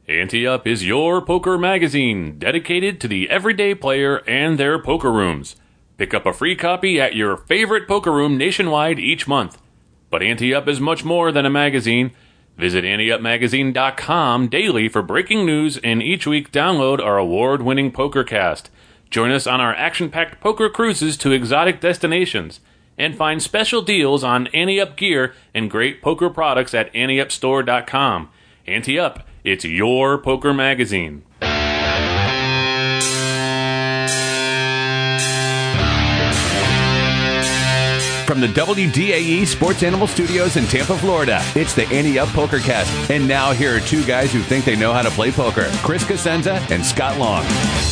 Ante Up is your poker magazine dedicated to the everyday player and their poker rooms. Pick up a free copy at your favorite poker room nationwide each month. But Ante Up is much more than a magazine. Visit AnteUpMagazine.com daily for breaking news, and each week download our award-winning PokerCast. Join us on our action-packed poker cruises to exotic destinations, and find special deals on Ante Up gear and great poker products at AnteUpStore.com. Ante Up, it's your poker magazine. From the WDAE Sports Animal Studios in Tampa, Florida, it's the Ante Up PokerCast. And now here are two guys who think they know how to play poker, Chris Cosenza and Scott Long.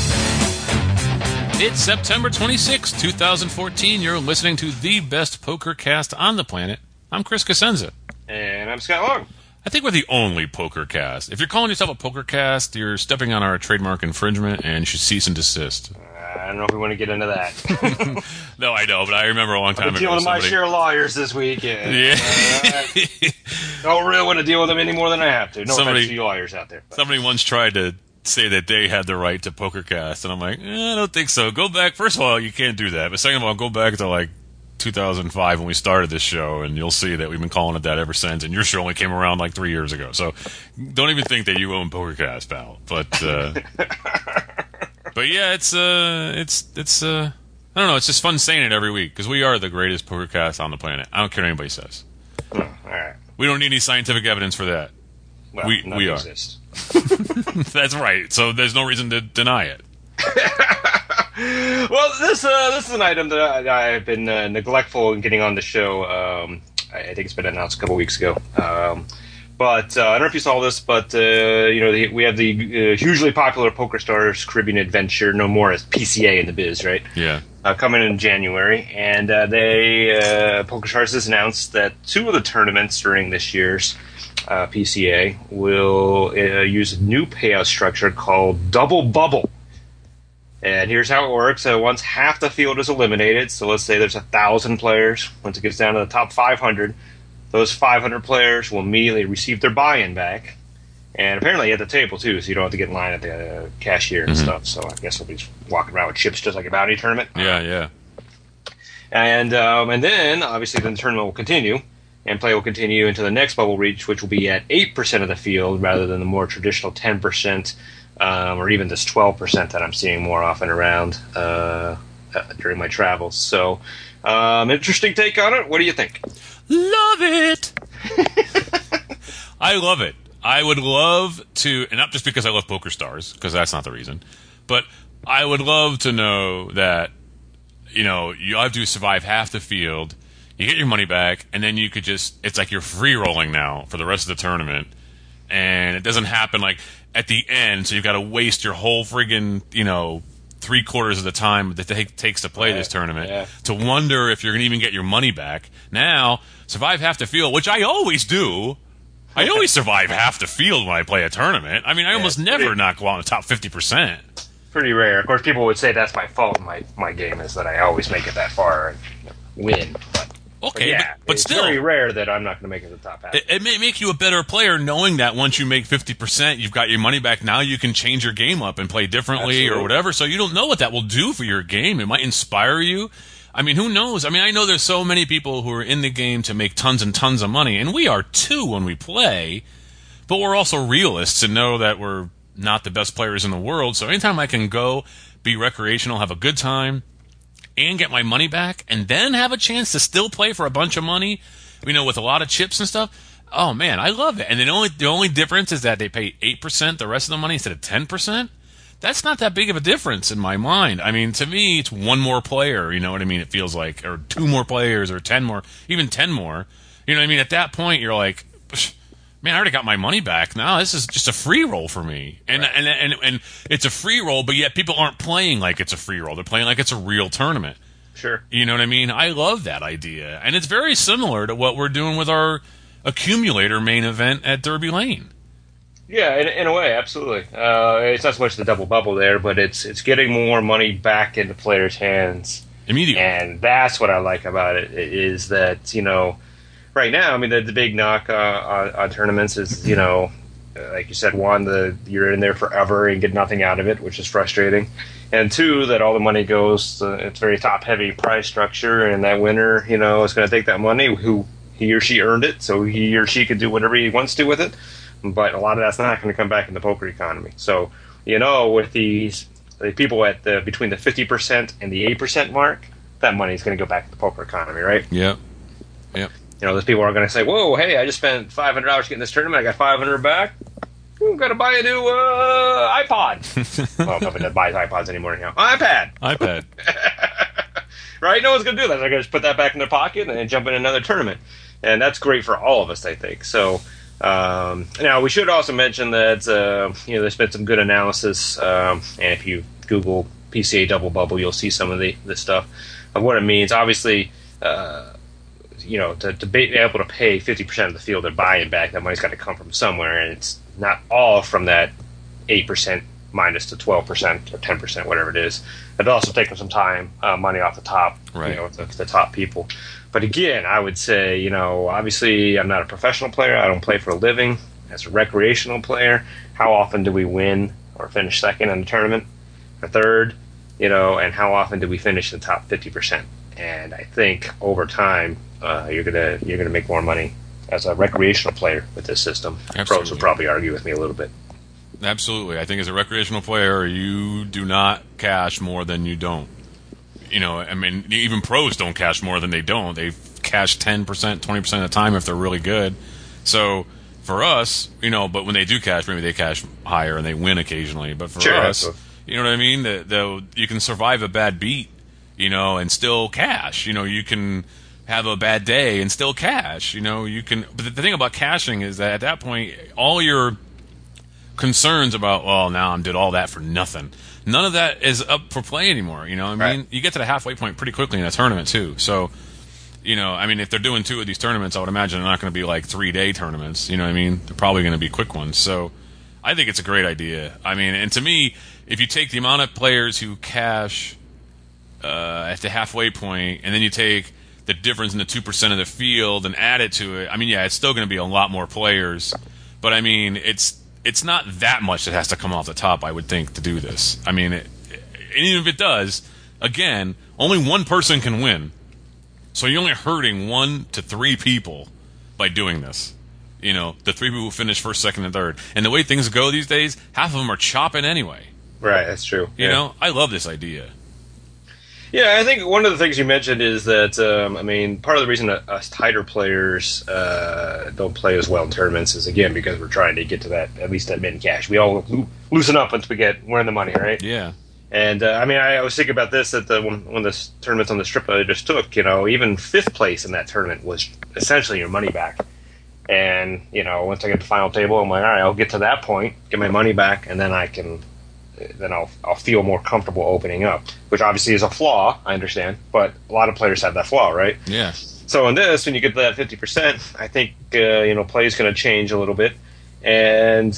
It's September 26, 2014. You're listening to the best PokerCast on the planet. I'm Chris Cosenza. And I'm Scott Long. I think we're the only PokerCast. If you're calling yourself a PokerCast, you're stepping on our trademark infringement and you should cease and desist. I don't know if we want to get into that. No, I know, but I remember a long time ago. Dealing with my share of lawyers this week. Yeah. Don't really want to deal with them any more than I have to. No offense to you lawyers out there. But. Somebody once tried to say that they had the right to PokerCast, and I'm like, I don't think so. Go back. First of all, you can't do that. But second of all, go back to like 2005 when we started this show, and you'll see that we've been calling it that ever since. And your show only came around like 3 years ago, so don't even think that you own PokerCast, pal. But but yeah, it's I don't know. It's just fun saying it every week because we are the greatest PokerCast on the planet. I don't care what anybody says. All right. We don't need any scientific evidence for that. Well, we are. Exist. That's right. So there's no reason to deny it. Well, this is an item that I've been neglectful in getting on the show. I think it's been announced a couple weeks ago. But I don't know if you saw this, but we have the hugely popular PokerStars Caribbean Adventure, known more as PCA in the biz, right? Yeah. Coming in January, and PokerStars has announced that two of the tournaments during this year's PCA will use a new payout structure called Double Bubble. And here's how it works. Once half the field is eliminated, so let's say there's 1,000 players, once it gets down to the top 500, those 500 players will immediately receive their buy-in back. And apparently at the table, too, so you don't have to get in line at the cashier and stuff. So I guess we'll be walking around with chips just like a bounty tournament. Yeah. And then, obviously, the tournament will continue, and play will continue into the next bubble reach, which will be at 8% of the field rather than the more traditional 10%. Or even this 12% that I'm seeing more often around during my travels. So, interesting take on it. What do you think? Love it! I love it. I would love to, and not just because I love PokerStars, because that's not the reason, but I would love to know that, you have to survive half the field, you get your money back, and then you could just, it's like you're free-rolling now for the rest of the tournament, and it doesn't happen like at the end, so you've got to waste your whole friggin', 3/4 of the time that it takes to play this tournament to wonder if you're going to even get your money back. Now, survive half the field, which I always do. I always survive half the field when I play a tournament. I mean, I almost never not go out in the top 50%. Pretty rare. Of course, people would say that's my fault. My game is that I always make it that far and win. Okay, but it's still, very rare that I'm not going to make it to the top half. It may make you a better player knowing that once you make 50%, you've got your money back. Now you can change your game up and play differently or whatever. So you don't know what that will do for your game. It might inspire you. I mean, who knows? I mean, I know there's so many people who are in the game to make tons and tons of money, and we are too when we play, but we're also realists and know that we're not the best players in the world. So anytime I can go, be recreational, have a good time, and get my money back, and then have a chance to still play for a bunch of money, with a lot of chips and stuff. Oh man, I love it. And the only difference is that they pay 8% the rest of the money instead of 10%. That's not that big of a difference in my mind. I mean, to me, it's one more player. You know what I mean? It feels like, or two more players, or 10 more, even 10 more. You know what I mean? At that point, you're like, man, I already got my money back. Now this is just a free roll for me, and it's a free roll, but yet people aren't playing like it's a free roll. They're playing like it's a real tournament. Sure, you know what I mean. I love that idea, and it's very similar to what we're doing with our accumulator main event at Derby Lane. Yeah, in a way, absolutely. It's not so much the double bubble there, but it's getting more money back into players' hands immediately, and that's what I like about it. Is that right now, I mean, the big knock on tournaments is, like you said, one, you're in there forever and get nothing out of it, which is frustrating. And two, that all the money goes, it's very top-heavy prize structure, and that winner, is going to take that money, who he or she earned it, so he or she could do whatever he wants to with it. But a lot of that's not going to come back in the poker economy. So, with the people at between the 50% and the 8% mark, that money is going to go back to the poker economy, right? Yep. Those people are going to say, "Whoa, hey, I just spent $500 getting this tournament. I got $500 back. I'm going to buy a new iPod." Well, nobody buys iPods anymore anyhow. iPad. Right? No one's going to do that. They're going to just put that back in their pocket and then jump in another tournament. And that's great for all of us, I think. So, now we should also mention that, there's been some good analysis. And if you Google PCA Double Bubble, you'll see some of the stuff of what it means. Obviously, to be able to pay 50% of the field they're buying back, that money's got to come from somewhere, and it's not all from that 8% minus to 12% or 10%, whatever it is. It's also taking some time, money off the top, right. The top people. But again, I would say, obviously I'm not a professional player. I don't play for a living. As a recreational player, how often do we win or finish second in the tournament or third? And how often do we finish in the top 50%? And I think over time, you're gonna make more money as a recreational player with this system. Absolutely. Pros would probably argue with me a little bit. Absolutely. I think as a recreational player, you do not cash more than you don't. Even pros don't cash more than they don't. They cash 10%, 20% of the time if they're really good. So for us, but when they do cash, maybe they cash higher and they win occasionally. But for us, you know what I mean? You can survive a bad beat, and still cash. You can have a bad day and still cash. You can. But the thing about cashing is that at that point, all your concerns about, now I did all that for nothing. None of that is up for play anymore. Right. You get to the halfway point pretty quickly in a tournament too. So, if they're doing 2 of these tournaments, I would imagine they're not going to be like 3-day tournaments. You know what I mean? They're probably going to be quick ones. So, I think it's a great idea. And to me, if you take the amount of players who cash at the halfway point, and then you take the difference in the 2% of the field and add it to it, it's still going to be a lot more players. But it's not that much that has to come off the top, I would think, to do this. And even if it does, again, only one person can win. So you're only hurting 1 to 3 people by doing this. The 3 people who finish first, second, and third. And the way things go these days, half of them are chopping anyway. Right, that's true. I love this idea. Yeah, I think one of the things you mentioned is that, part of the reason that us tighter players don't play as well in tournaments is, again, because we're trying to get to at least that min cash. We all loosen up once we're in the money, right? Yeah. And, I was thinking about this at when the tournaments on the strip I just took, even 5th place in that tournament was essentially your money back. And, once I get to the final table, I'm like, all right, I'll get to that point, get my money back, and then I'll feel more comfortable opening up, which obviously is a flaw, I understand, but a lot of players have that flaw, right? Yeah. So in this, when you get to that 50%, I think, play is going to change a little bit. And,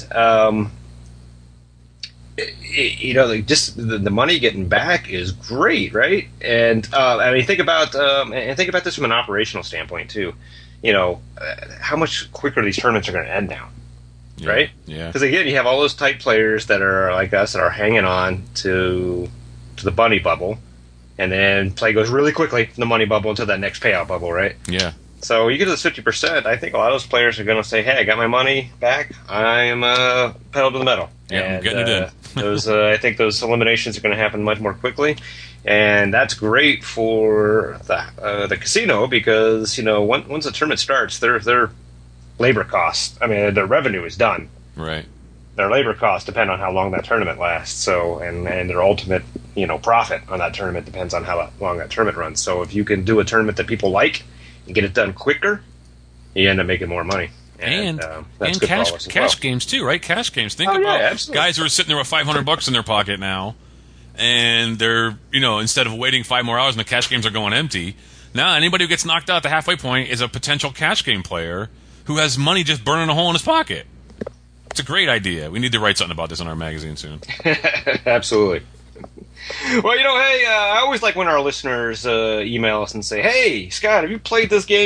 just the money getting back is great, right? And, think about this from an operational standpoint, too. How much quicker these tournaments are going to end now. Yeah. Right? Yeah. Because again, you have all those tight players that are like us that are hanging on to the money bubble, and then play goes really quickly from the money bubble into that next payout bubble, right? Yeah. So you get to this 50%, I think a lot of those players are going to say, "Hey, I got my money back. I am pedal to the metal." Yeah, and, I'm getting it in. I think those eliminations are going to happen much more quickly, and that's great for the casino because once the tournament starts, their labor costs. Their revenue is done. Right. Their labor costs depend on how long that tournament lasts. So, and their ultimate, profit on that tournament depends on how long that tournament runs. So, if you can do a tournament that people like and get it done quicker, you end up making more money. And cash games too, right? Cash games. Think about guys who are sitting there with $500 in their pocket now, and they're instead of waiting 5 more hours and the cash games are going empty. Now anybody who gets knocked out at the halfway point is a potential cash game player who has money just burning a hole in his pocket. It's a great idea. We need to write something about this in our magazine soon. Absolutely. Well, hey, I always like when our listeners email us and say, "Hey, Scott, have you played this game yet?"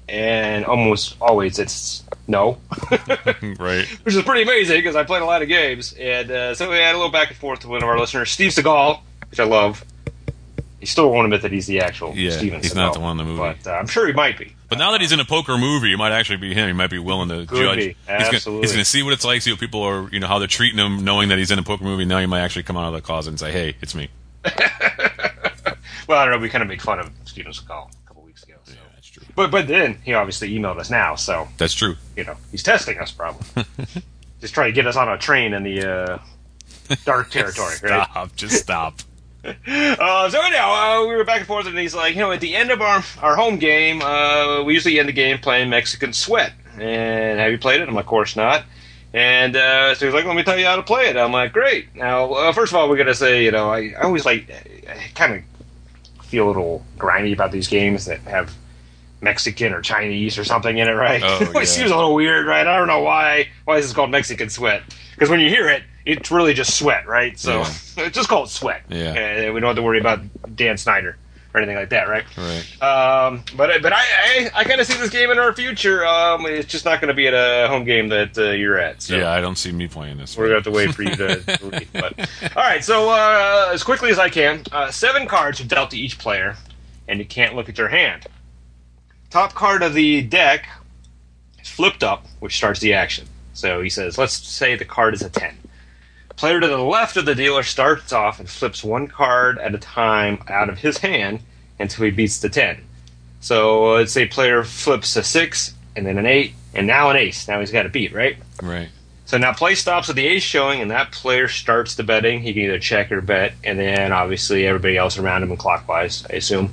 and almost always it's no. Right. Which is pretty amazing because I played a lot of games. And so we had a little back and forth with one of our listeners, Steve Seagal, which I love. He still won't admit that he's the actual Steven Seagal. He's not the one in the movie. But I'm sure he might be. But now that he's in a poker movie, it might actually be him. He might be willing to judge. Be. Absolutely. He's going to see what it's like, see what people are, how they're treating him, knowing that he's in a poker movie. Now he might actually come out of the closet and say, hey, it's me. Well, I don't know. We kind of made fun of Steven Seagal a couple weeks ago. So. Yeah, that's true. But then he obviously emailed us now, so. That's true. He's testing us probably. Just trying to get us on a train in the dark territory, right? Just stop. So anyhow, we were back and forth, and he's like, at the end of our home game, we usually end the game playing Mexican Sweat. And have you played it? I'm like, of course not. And so he's like, let me tell you how to play it. I'm like, great. Now, first of all, we're going to say, I always I kind of feel a little grimy about these games that have Mexican or Chinese or something in it, right? Oh, It seems a little weird, right? I don't know why is this called Mexican Sweat. Because when you hear it, it's really just sweat, right? So just call it Sweat. Yeah. And we don't have to worry about Dan Snyder or anything like that, right? Right. But I kind of see this game in our future. It's just not going to be at a home game that you're at. So. Yeah, I don't see me playing this. We're going to have to wait for you to leave. But, all right, so as quickly as I can, 7 cards are dealt to each player, and you can't look at your hand. Top card of the deck is flipped up, which starts the action. So he says, let's say the card is a 10. Player to the left of the dealer starts off and flips 1 card at a time out of his hand until he beats the 10. So let's say player flips a 6, and then an 8, and now an ace. Now he's got to beat, right? Right. So now play stops with the ace showing, and that player starts the betting. He can either check or bet, and then obviously everybody else around him in clockwise, I assume.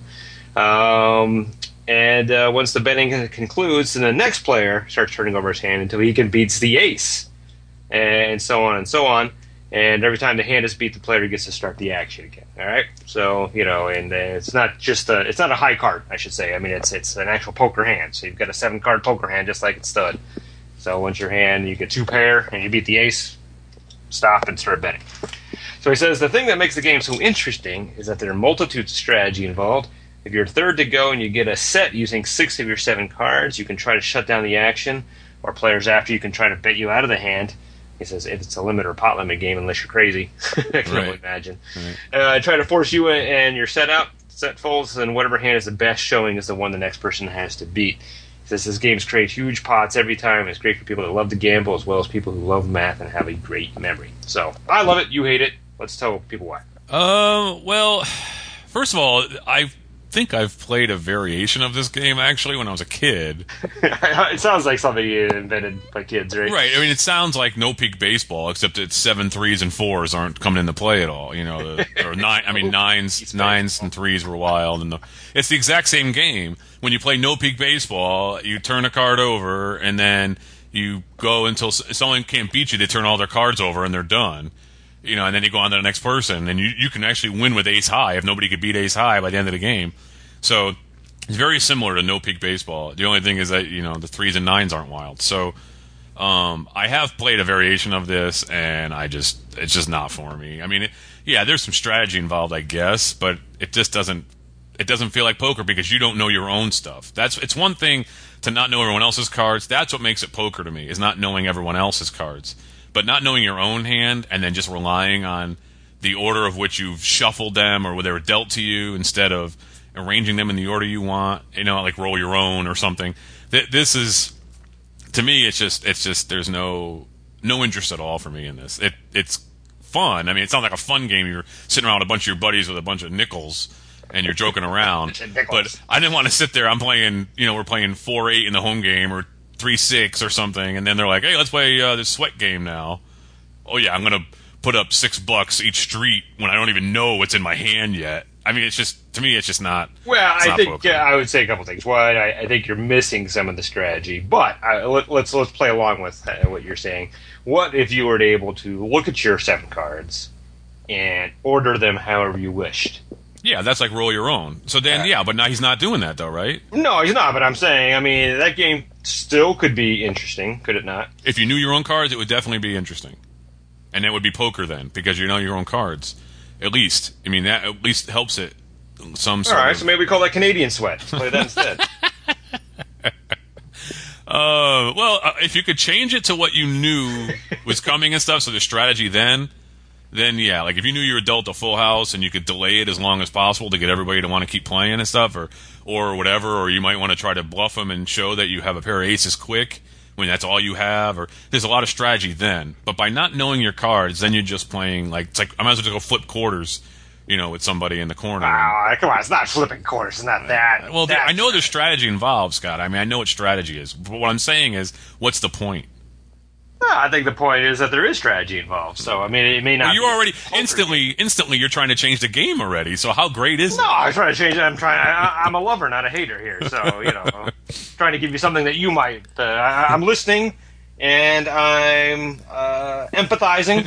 And once the betting concludes, then the next player starts turning over his hand until he can beats the ace, and so on and so on. And every time the hand is beat, the player gets to start the action again. All right, so and it's not just it's not a high card, I should say. I mean, it's an actual poker hand. So you've got a 7-card poker hand, just like it's stud. So once your hand, you get 2 pair, and you beat the ace, stop and start betting. So he says the thing that makes the game so interesting is that there are multitudes of strategy involved. If you're third to go and you get a set using 6 of your 7 cards, you can try to shut down the action, or players after you can try to bet you out of the hand. He says if it's a limit or pot limit game, unless you're crazy, I can only imagine. Right. Try to force you and your set folds, and whatever hand is the best showing is the one the next person has to beat. He says this games create huge pots every time. It's great for people that love to gamble as well as people who love math and have a great memory. So I love it. You hate it. Let's tell people why. Well, first of all, I think I've played a variation of this game actually when I was a kid. It sounds like something invented by kids, right? Right. I mean, it sounds like no peak baseball, except it's 7 3s and 4s aren't coming into play at all. Or 9. I mean, nines and 3s were wild, and it's the exact same game. When you play no peak baseball, you turn a card over, and then you go until someone can't beat you. They turn all their cards over, and they're done. And then you go on to the next person, and you can actually win with ace high if nobody could beat ace high by the end of the game. So it's very similar to no peak baseball. The only thing is that the 3s and 9s aren't wild. So I have played a variation of this, and it's just not for me. I mean, there's some strategy involved, I guess, but it just doesn't feel like poker because you don't know your own stuff. It's one thing to not know everyone else's cards. That's what makes it poker to me, is not knowing everyone else's cards. But not knowing your own hand and then just relying on the order of which you've shuffled them or where they were dealt to you instead of arranging them in the order you want, like roll your own or something. This is, to me, it's just there's no interest at all for me in this. It's fun. I mean, it sounds like a fun game. You're sitting around with a bunch of your buddies with a bunch of nickels and you're joking around. But I didn't want to sit there. I'm playing, we're playing 4-8 in the home game or 3-6 or something, and then they're like, hey, let's play this sweat game now. Oh yeah, I'm gonna put up $6 each street when I don't even know what's in my hand yet. I mean, it's just, to me, it's just not. Well, I think I would say a couple things. One, I think you're missing some of the strategy, but let's play along with what you're saying. What if you were able to look at your 7 cards and order them however you wished? Yeah, that's like roll your own. So then, but now he's not doing that, though, right? No, he's not, but I'm saying, I mean, that game still could be interesting, could it not? If you knew your own cards, it would definitely be interesting. And it would be poker then, because you know your own cards. At least. I mean, that at least helps it some sort All right, so maybe we call that Canadian Sweat. Let's play that instead. If you could change it to what you knew was coming and stuff, so the strategy then yeah, like if you knew you were dealt a full house and you could delay it as long as possible to get everybody to want to keep playing and stuff, or whatever, or you might want to try to bluff them and show that you have a pair of aces quick when that's all you have, or there's a lot of strategy then. But by not knowing your cards, then you're just playing it's like I might as well just go flip quarters, with somebody in the corner. Come on, it's not flipping quarters, it's not that. Well, I know there's strategy involved, Scott. I mean, I know what strategy is. But what I'm saying is, what's the point? I think the point is that there is strategy involved. So, I mean, it may not. Well, you already instantly you're trying to change the game already. So how great is it? No, I'm trying to change it. I'm a lover, not a hater here. So, I'm trying to give you something that you might. I'm listening and I'm empathizing.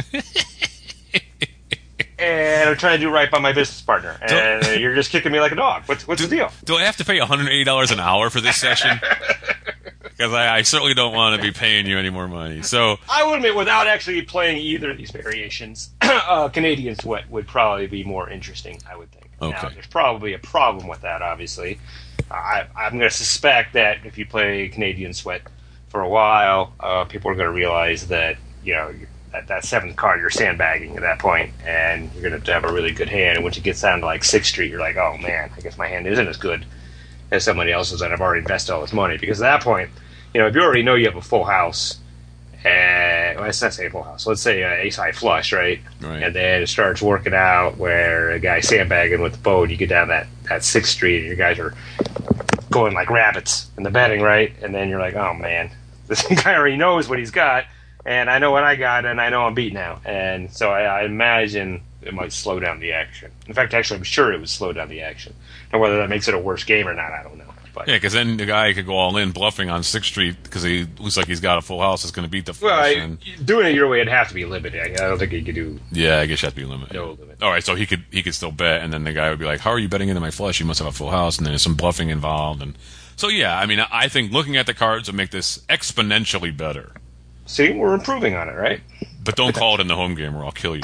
And I'm trying to do right by my business partner. And you're just kicking me like a dog. What's the deal? Do I have to pay $180 an hour for this session? Because I certainly don't want to be paying you any more money. So I would admit, without actually playing either of these variations, Canadian Sweat would probably be more interesting, I would think. Okay. Now, there's probably a problem with that, obviously. I'm going to suspect that if you play Canadian Sweat for a while, people are going to realize that, that seventh card, you're sandbagging at that point, and you're going to have to have a really good hand. And once it gets down to 6th Street, you're like, oh man, I guess my hand isn't as good as somebody else's, and I've already invested all this money. Because at that point, if you already know you have a full house, and let's not say a full house, let's say ace high flush, right? And then it starts working out where a guy's sandbagging with the boat, you get down that 6th Street, and your guys are going like rabbits in the betting, right? And then you're like, oh man, this guy already knows what he's got, and I know what I got, and I know I'm beat now. And so I imagine it might slow down the action. In fact, actually, I'm sure it would slow down the action. And whether that makes it a worse game or not, I don't know. But, yeah, because then the guy could go all in bluffing on 6th Street because he looks like he's got a full house. It's going to beat the flush. Well, doing it your way, it'd have to be limited. I don't think he could do. Yeah, I guess you have to be limited. No limit. All right, so he could still bet, and then the guy would be like, "How are you betting into my flush? You must have a full house." And then there's some bluffing involved, and so yeah, I mean, I think looking at the cards would make this exponentially better. See, we're improving on it, right? But don't call it in the home game, or I'll kill you.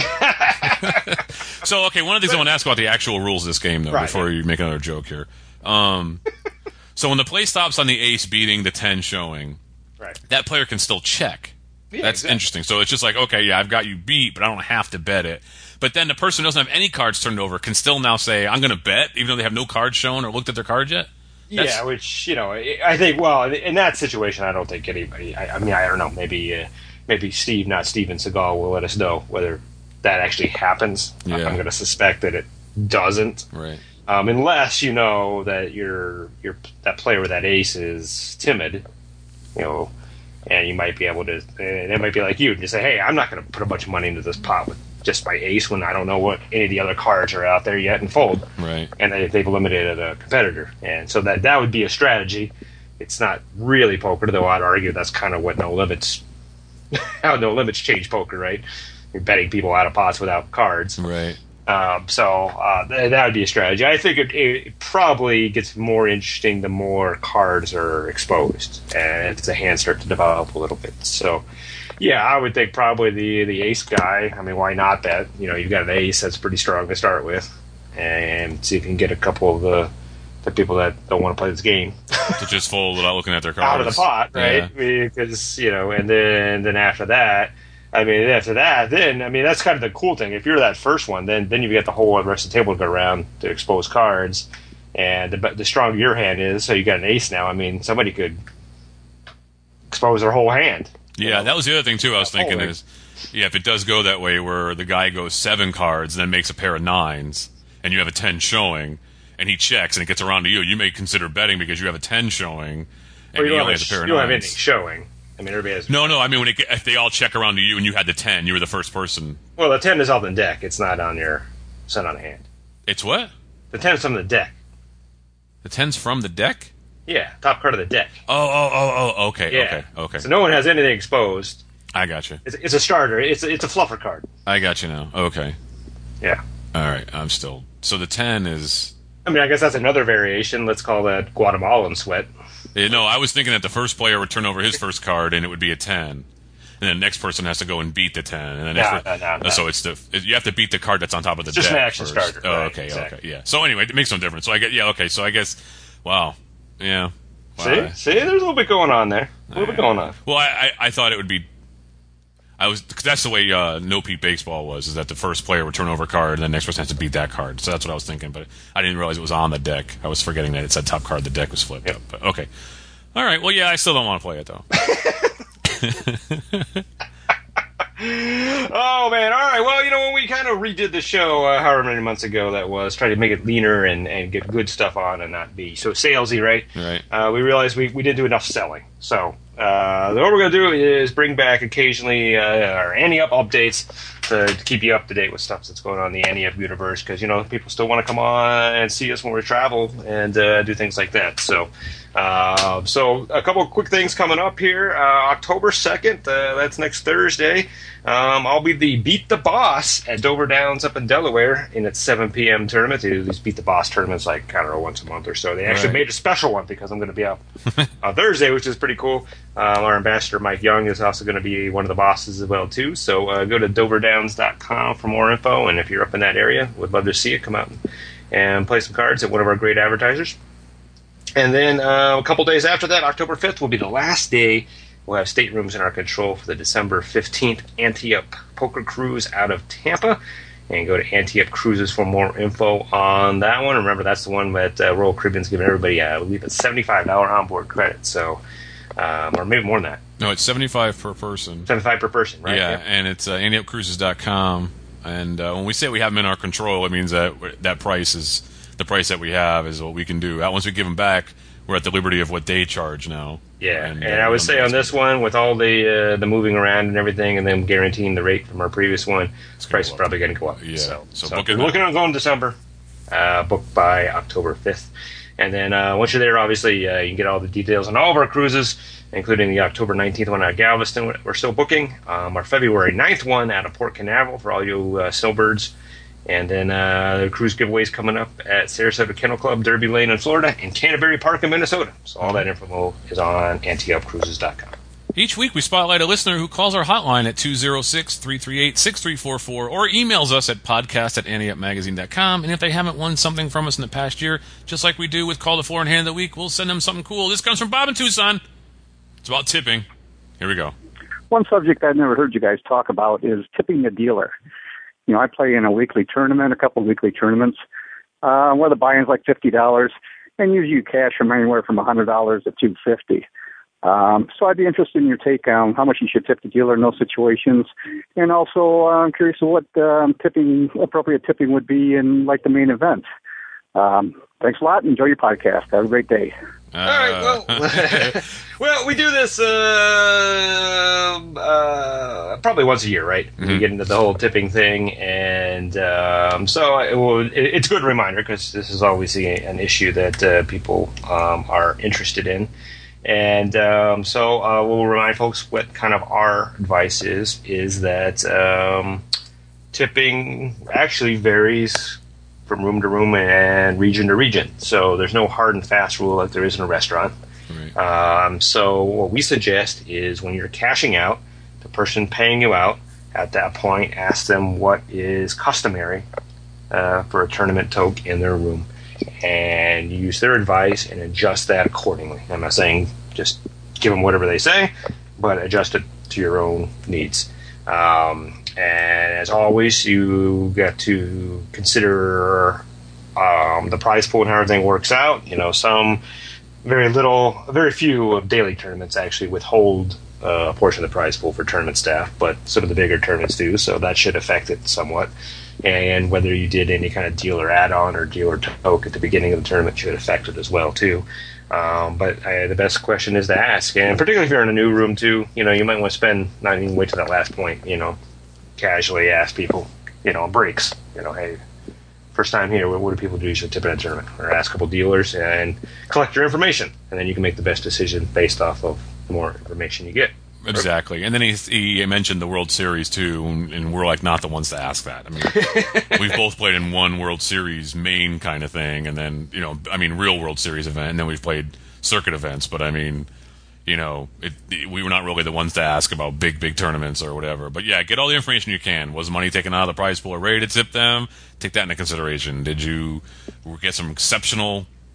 So, okay, one of the things I want to ask about the actual rules of this game, though, before you make another joke here. So when the play stops on the ace beating the 10 showing, that player can still check. Yeah, that's interesting. So it's just like, okay, yeah, I've got you beat, but I don't have to bet it. But then the person who doesn't have any cards turned over can still now say, I'm going to bet, even though they have no cards shown or looked at their cards yet? Yeah, which, I think, well, in that situation, I don't think anybody, I mean, I don't know, maybe Steve, not Steven Seagal, will let us know whether that actually happens. Yeah. I'm going to suspect that it doesn't. Right. Unless you know that that player with that ace is timid, and you might be able to. They might be like you and just say, "Hey, I'm not going to put a bunch of money into this pot with just my ace when I don't know what any of the other cards are out there yet and fold." Right. And they've eliminated a competitor, and so that would be a strategy. It's not really poker, though. I'd argue that's kind of what No Limits, how No Limits change poker, right? You're betting people out of pots without cards, right? So that would be a strategy. I think it probably gets more interesting the more cards are exposed and the hands start to develop a little bit. So, yeah, I would think probably the ace guy. I mean, why not bet? You've got an ace that's pretty strong to start with, and see if you can get a couple of the people that don't want to play this game to just fold without looking at their cards out of the pot, right? Yeah. Because and then after that. I mean, after that, then, I mean, that's kind of the cool thing. If you're that first one, then you get the whole rest of the table to go around to expose cards. And the stronger your hand is, so you got an ace now, I mean, somebody could expose their whole hand. Yeah, that was the other thing, too, I was thinking is, if it does go that way where the guy goes 7 cards and then makes a pair of 9s, and you have a 10 showing, and he checks and it gets around to you, you may consider betting because you have a 10 showing, and he only has a pair of 9s. You don't have anything showing. I mean, everybody has. No. I mean, if they all check around to you and you had the 10, you were the first person. Well, the 10 is on the deck. It's not on the hand. It's what? The 10 is on the deck. The 10's from the deck? Yeah, top card of the deck. Oh. Okay. Yeah. Okay. So no one has anything exposed. I got you. It's a starter. It's a fluffer card. I got you now. Okay. Yeah. All right. So the 10 is. I mean, I guess that's another variation. Let's call that Guatemalan Sweat. No, I was thinking that the first player would turn over his first card and it would be a 10. And then the next person has to go and beat the 10. And then no. So you have to beat the card that's on top of the deck. Just an action first. starter. Oh, right, okay, exactly. Okay, yeah. So anyway, it makes no difference. So I guess, wow. Yeah. See, there's a little bit going on there. A little bit going on. Well, I thought it would be. Cause that's the way No Peep Baseball was. Is that the first player would turn over a card, and the next person has to beat that card. So that's what I was thinking, but I didn't realize it was on the deck. I was forgetting that it said top card. The deck was flipped up. But okay, all right. Well, yeah, I still don't want to play it though. Oh man! All right. Well, when we kind of redid the show, however many months ago that was, try to make it leaner and get good stuff on and not be so salesy, right? Right. We realized we didn't do enough selling. So what we're going to do is bring back occasionally our Ante Up updates to keep you up to date with stuff that's going on in the Ante Up universe, because people still want to come on and see us when we travel and do things like that. So a couple of quick things coming up here. October 2nd, that's next Thursday. I'll be the Beat the Boss at Dover Downs up in Delaware in its 7 p.m. tournament. They do these Beat the Boss tournaments once a month or so. They actually made a special one because I'm going to be up on Thursday, which is pretty cool. Our ambassador, Mike Young, is also going to be one of the bosses as well, too. So go to doverdowns.com for more info. And if you're up in that area, would love to see you. Come out and play some cards at one of our great advertisers. And then a couple days after that, October 5th, will be the last day. We'll have staterooms in our control for the December 15th Ante Up Poker Cruise out of Tampa. And go to Ante Up Cruises for more info on that one. Remember, that's the one that Royal Caribbean's giving everybody, I believe, a $75 onboard credit. So, or maybe more than that. No, it's $75 per person. $75 per person, right? Yeah, and it's AnteUpCruises.com. And when we say we have them in our control, it means that price is the price that we have is what we can do. Once we give them back, we're at the liberty of what they charge now. Yeah, and I would say on this one, with all the moving around and everything, and then guaranteeing the rate from our previous one, the price is probably going to go up. Yeah. So book if you're looking on going December, book by October 5th. And then once you're there, obviously, you can get all the details on all of our cruises, including the October 19th one out of Galveston. We're still booking. Our February 9th one out of Port Canaveral for all you snowbirds. And then the cruise giveaways coming up at Sarasota Kennel Club, Derby Lane in Florida, and Canterbury Park in Minnesota. So all that info is on AnteUpCruises.com. Each week we spotlight a listener who calls our hotline at 206-338-6344 or emails us at podcast@anteupmagazine.com. And if they haven't won something from us in the past year, just like we do with Call the Floor and Hand of the Week, we'll send them something cool. This comes from Bob in Tucson. It's about tipping. Here we go. One subject I've never heard you guys talk about is tipping the dealer. I play in a weekly tournament, a couple of weekly tournaments, where the buy-in's like $50, and usually you cash from anywhere from $100 to $250. So I'd be interested in your take on how much you should tip the dealer in those situations, and also I'm curious what appropriate tipping would be in like the main event. Thanks a lot. Enjoy your podcast. Have a great day. All right. Well, we do this probably once a year, right? Mm-hmm. We get into the whole tipping thing, and so it's a good reminder because this is always an issue that people are interested in. And so we'll remind folks what kind of our advice is that tipping actually varies from room to room and region to region. So there's no hard and fast rule like there is in a restaurant. Right. So what we suggest is when you're cashing out, the person paying you out, at that point, ask them what is customary for a tournament toke in their room, and use their advice and adjust that accordingly. I'm not saying just give them whatever they say, but adjust it to your own needs. And as always, you got to consider the prize pool and how everything works out. Some very few of daily tournaments actually withhold a portion of the prize pool for tournament staff, but some of the bigger tournaments do, so that should affect it somewhat. And whether you did any kind of dealer add-on or dealer toke at the beginning of the tournament should affect it as well, too. But the best question is to ask, and particularly if you're in a new room, too, you might want to not even wait to that last point, casually ask people, breaks, hey, first time here, what do people do? You should tip in a tournament, or ask a couple dealers and collect your information, and then you can make the best decision based off of the more information you get. Exactly. And then he mentioned the World Series, too, and we're not the ones to ask that. I mean, we've both played in one World Series main kind of thing, and then, real World Series event, and then we've played circuit events, but we were not really the ones to ask about big tournaments or whatever. But yeah, get all the information you can. Was money taken out of the prize pool or ready to tip them? Take that into consideration. Did you get some exceptional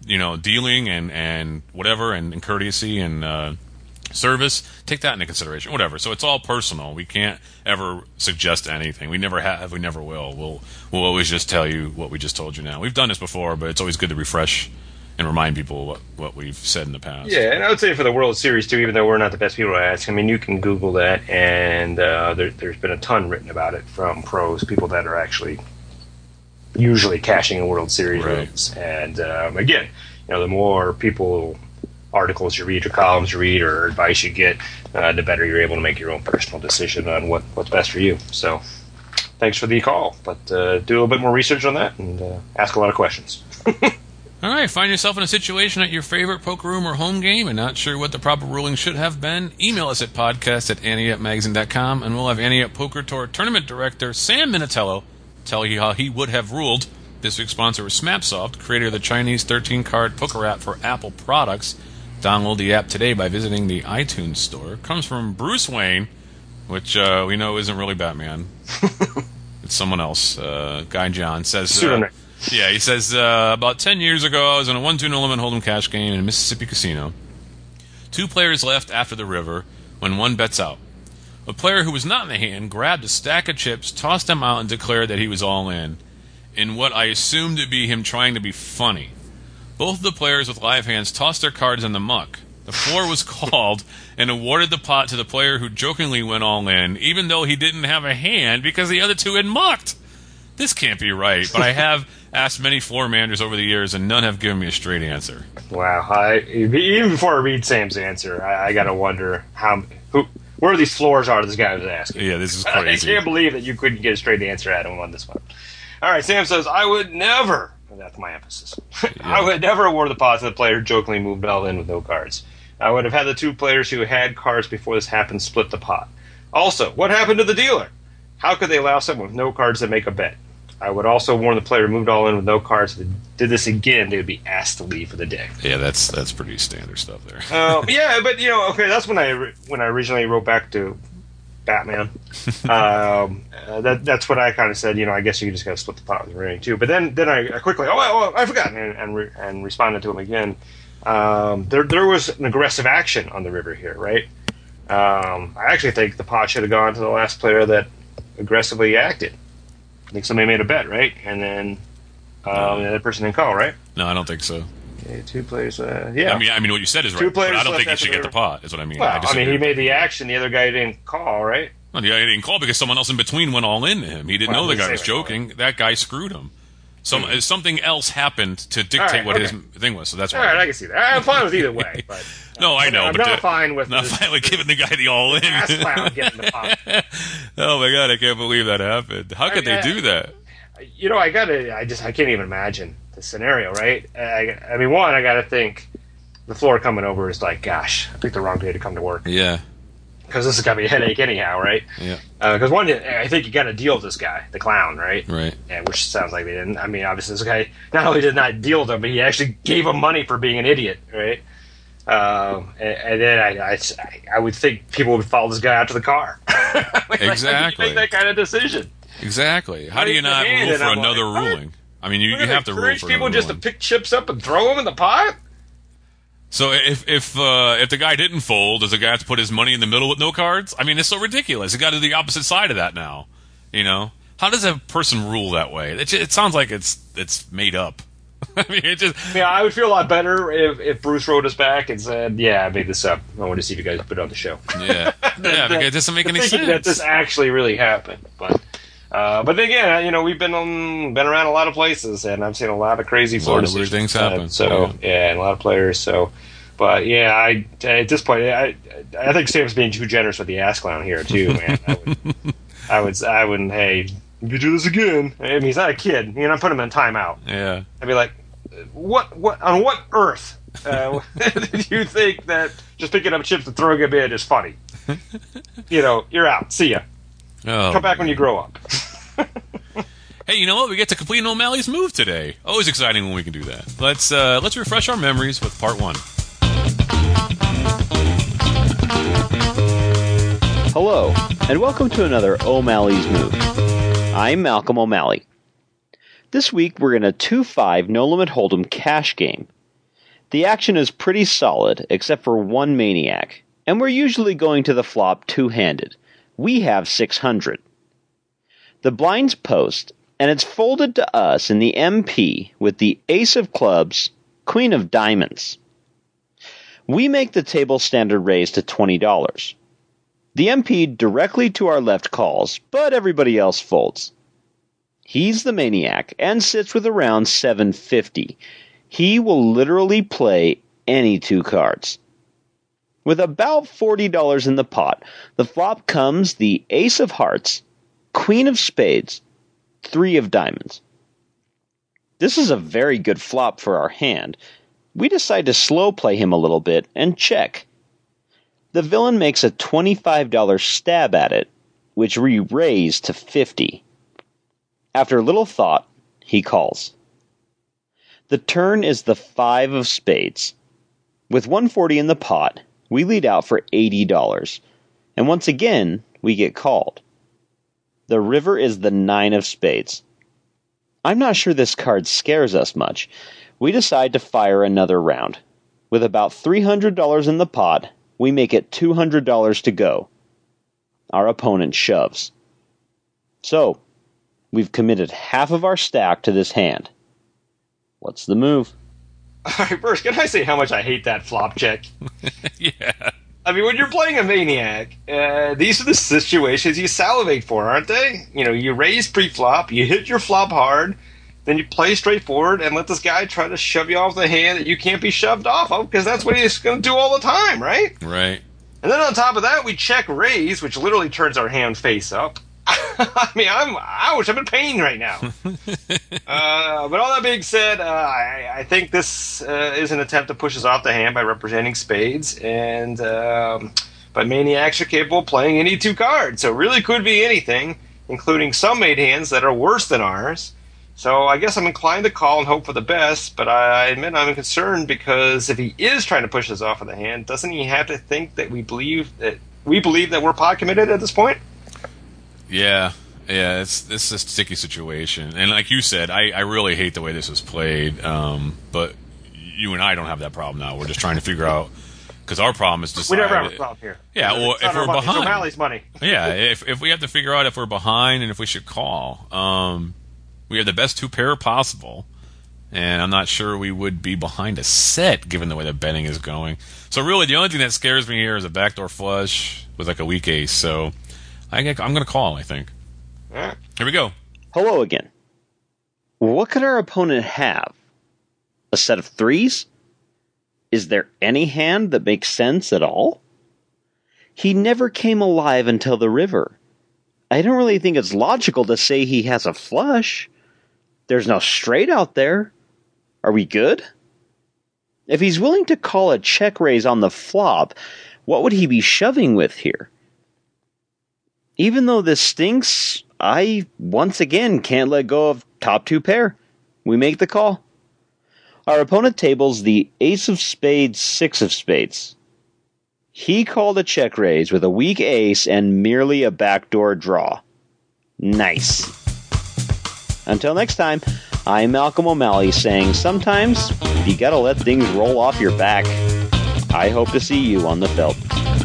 dealing and whatever, and courtesy and service, take that into consideration, whatever. So it's all personal. We can't ever suggest anything. We never have. We never will. We'll always just tell you what we just told you now. We've done this before, but it's always good to refresh and remind people what we've said in the past. Yeah, and I would say for the World Series, too, even though we're not the best people to ask, I mean, you can Google that, and there's been a ton written about it from pros, people that are actually usually cashing in World Series wins. And, again, the more articles you read or columns you read or advice you get, the better you're able to make your own personal decision on what's best for you. So thanks for the call, but do a little bit more research on that and ask a lot of questions. All right, find yourself in a situation at your favorite poker room or home game and not sure what the proper ruling should have been? Email us at podcast@anteupmagazine.com, and we'll have Ante Up Poker Tour Tournament Director Sam Minatello tell you how he would have ruled. This week's sponsor is SmapSoft, creator of the Chinese 13-card poker app for Apple products. Download the app today by visiting the iTunes store. It comes from Bruce Wayne, which we know isn't really Batman. It's someone else. Guy John says... Yeah, he says, about 10 years ago, I was in a 1-2 no-limit hold'em cash game in a Mississippi casino. 2 players left after the river when one bets out. A player who was not in the hand grabbed a stack of chips, tossed them out, and declared that he was all in what I assumed to be him trying to be funny. Both of the players with live hands tossed their cards in the muck. The floor was called and awarded the pot to the player who jokingly went all in, even though he didn't have a hand because the other 2 had mucked. This can't be right, but I have asked many floor managers over the years, and none have given me a straight answer. Wow. Even before I read Sam's answer, I got to wonder where these floors are this guy was asking. Yeah, this is crazy. I can't believe that you couldn't get a straight answer out of him on this one. All right, Sam says, I would never, that's my emphasis, I would never award the pot to the player who jokingly moved all in with no cards. I would have had the 2 players who had cards before this happened split the pot. Also, what happened to the dealer? How could they allow someone with no cards to make a bet? I would also warn the player who moved all in with no cards. If they did this again, they would be asked to leave for the day. Yeah, that's pretty standard stuff there. Yeah, but okay, that's when I originally wrote back to Batman. That's what I kind of said. I guess you just got to split the pot with the remaining 2. But then I quickly, I forgot, and responded to him again. There was an aggressive action on the river here, right? I actually think the pot should have gone to the last player that aggressively acted. I think somebody made a bet, right? And then the other person didn't call, right? No, I don't think so. Okay, 2 players, yeah. I mean, what you said is right, but I don't think he should get the pot, is what I mean. Well, he made the action, the other guy didn't call, right? Well, he didn't call because someone else in between went all into him. He didn't know the guy was joking. That guy screwed him. Something else happened to dictate what his thing was, so that's why. All right, I can see that. I'm fine with either way, but... No, I know, I'm but not fine with giving the guy the all in. Ass clown getting the pot. Oh my god, I can't believe that happened. How could they do that? I can't even imagine the scenario, right? I mean, one, I gotta think the floor coming over is like, gosh, I picked the wrong day to come to work. Yeah. Because this is gonna be a headache anyhow, right? Yeah. Because one, I think you got to deal with this guy, the clown, right? Right. Yeah, which sounds like they didn't. I mean, obviously this guy not only did not deal with him, but he actually gave him money for being an idiot, right? And then I would think people would follow this guy out to the car. Exactly. Make that kind of decision. Exactly. How do you not rule for another ruling? I mean, you have to rule for another ruling. People just to pick chips up and throw them in the pot? So if the guy didn't fold, does the guy have to put his money in the middle with no cards? I mean, it's so ridiculous. You got to do the opposite side of that now. How does a person rule that way? It sounds like it's made up. I mean, I would feel a lot better if Bruce wrote us back and said, "Yeah, I made this up. I want to see if you guys put it on the show." Yeah, because it doesn't make any sense that this actually really happened. But then again, we've been around a lot of places, and I've seen a lot of crazy Florida weird things happen. And a lot of players. So, but yeah, at this point, I think Sam's being too generous with the ass clown here too, man. I wouldn't. Hey, if you do this again, I mean, he's not a kid. I'm putting him in timeout. Yeah, I'd be like, what on what earth did you think that just picking up chips and throwing them in is funny? You're out. See ya. Oh, come back when you grow up. Hey, you know what? We get to complete an O'Malley's move today. Always exciting when we can do that. Let's refresh our memories with part 1. Hello, and welcome to another O'Malley's Move. I'm Malcolm O'Malley. This week we're in a 2-5 no-limit hold'em cash game. The action is pretty solid, except for one maniac, and we're usually going to the flop two-handed. We have 600. The blind's post, and it's folded to us in the MP with the ace of clubs, queen of diamonds. We make the table standard raise to $20. The MP directly to our left calls, but everybody else folds. He's the maniac and sits with around 750. He will literally play any two cards. With about $40 in the pot, the flop comes the ace of hearts, queen of spades, three of diamonds. This is a very good flop for our hand. We decide to slow play him a little bit and check. The villain makes a $25 stab at it, which we raise to $50. After little thought, he calls. The turn is the 5 of spades. With $140 in the pot, we lead out for $80, and once again, we get called. The river is the 9 of spades. I'm not sure this card scares us much. We decide to fire another round. With about $300 in the pot, we make it $200 to go. Our opponent shoves. So, we've committed half of our stack to this hand. What's the move? All right, first, can I say how much I hate that flop check? Yeah. I mean, when you're playing a maniac, these are the situations you salivate for, aren't they? You know, you raise pre-flop, you hit your flop hard, then you play straightforward and let this guy try to shove you off the hand that you can't be shoved off of, because that's what he's going to do all the time, right? Right. And then on top of that, we check raise, which literally turns our hand face up. I mean, I'm in pain right now. But all that being said, I think this is an attempt to push us off the hand by representing spades, and but maniacs are capable of playing any two cards, so it really could be anything, including some made hands that are worse than ours. So I guess I'm inclined to call and hope for the best, but I admit I'm concerned, because if he is trying to push us off of the hand, doesn't he have to think that we believe that we're pot committed at this point? Yeah, this is a sticky situation, and like you said, I really hate the way this was played. But you and I don't have that problem now. We're just trying to figure out, because our problem is decide. We never have a problem here. Yeah, well, if we're behind, it's O'Malley's money. Yeah, if we have to figure out if we're behind and if we should call. We have the best two pair possible, and I'm not sure we would be behind a set given the way the betting is going. So really, the only thing that scares me here is a backdoor flush with like a weak ace. So I'm going to call, I think. Yeah. Here we go. Hello again. What could our opponent have? A set of threes? Is there any hand that makes sense at all? He never came alive until the river. I don't really think it's logical to say he has a flush. There's no straight out there. Are we good? If he's willing to call a check raise on the flop, what would he be shoving with here? Even though this stinks, I, once again, can't let go of top two pair. We make the call. Our opponent tables the ace of spades, 6 of spades. He called a check raise with a weak ace and merely a backdoor draw. Nice. Until next time, I'm Malcolm O'Malley saying sometimes you gotta let things roll off your back. I hope to see you on the felt.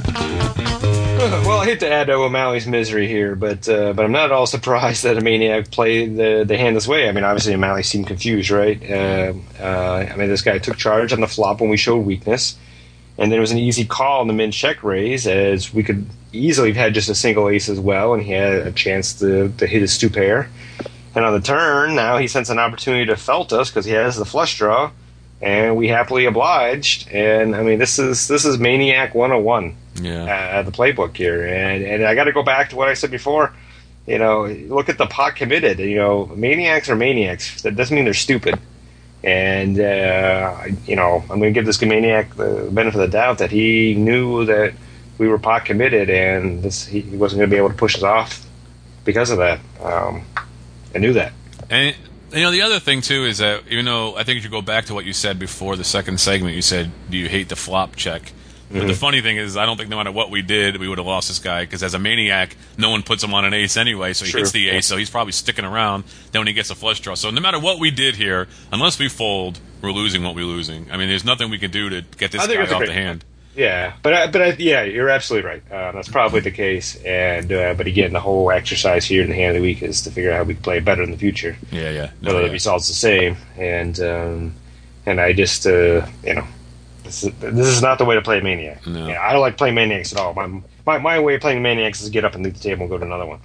Well, I hate to add to O'Malley's misery here, but I'm not at all surprised that a maniac played the hand this way. I mean, obviously O'Malley seemed confused, right? I mean, this guy took charge on the flop when we showed weakness, and then it was an easy call on the min check raise, as we could easily have had just a single ace as well, and he had a chance to hit his two pair. And on the turn, now he sends an opportunity to felt us because he has the flush draw, and we happily obliged. And I mean, this is Maniac 101. Yeah. The playbook here, and I got to go back to what I said before. You know, look at the pot committed. You know, maniacs are maniacs. That doesn't mean they're stupid. And you know, I'm going to give this maniac the benefit of the doubt that he knew that we were pot committed, and he wasn't going to be able to push us off because of that. I knew that. And you know, the other thing too is that, even though I think if you go back to what you said before the second segment, you said, "Do you hate the flop check?" But the funny thing is, I don't think no matter what we did, we would have lost this guy, because as a maniac, no one puts him on an ace anyway, so he hits the ace, so he's probably sticking around. Then when he gets a flush draw, so no matter what we did here, unless we fold, we're losing what we're losing. I mean, there's nothing we can do to get this guy off the hand. Yeah, yeah, you're absolutely right. That's probably the case. And but again, the whole exercise here in the hand of the week is to figure out how we can play better in the future. Yeah. Whether the result's the same, and I just this is not the way to play Maniac. No. Yeah, I don't like playing Maniacs at all. My way of playing Maniacs is to get up and leave the table and go to another one.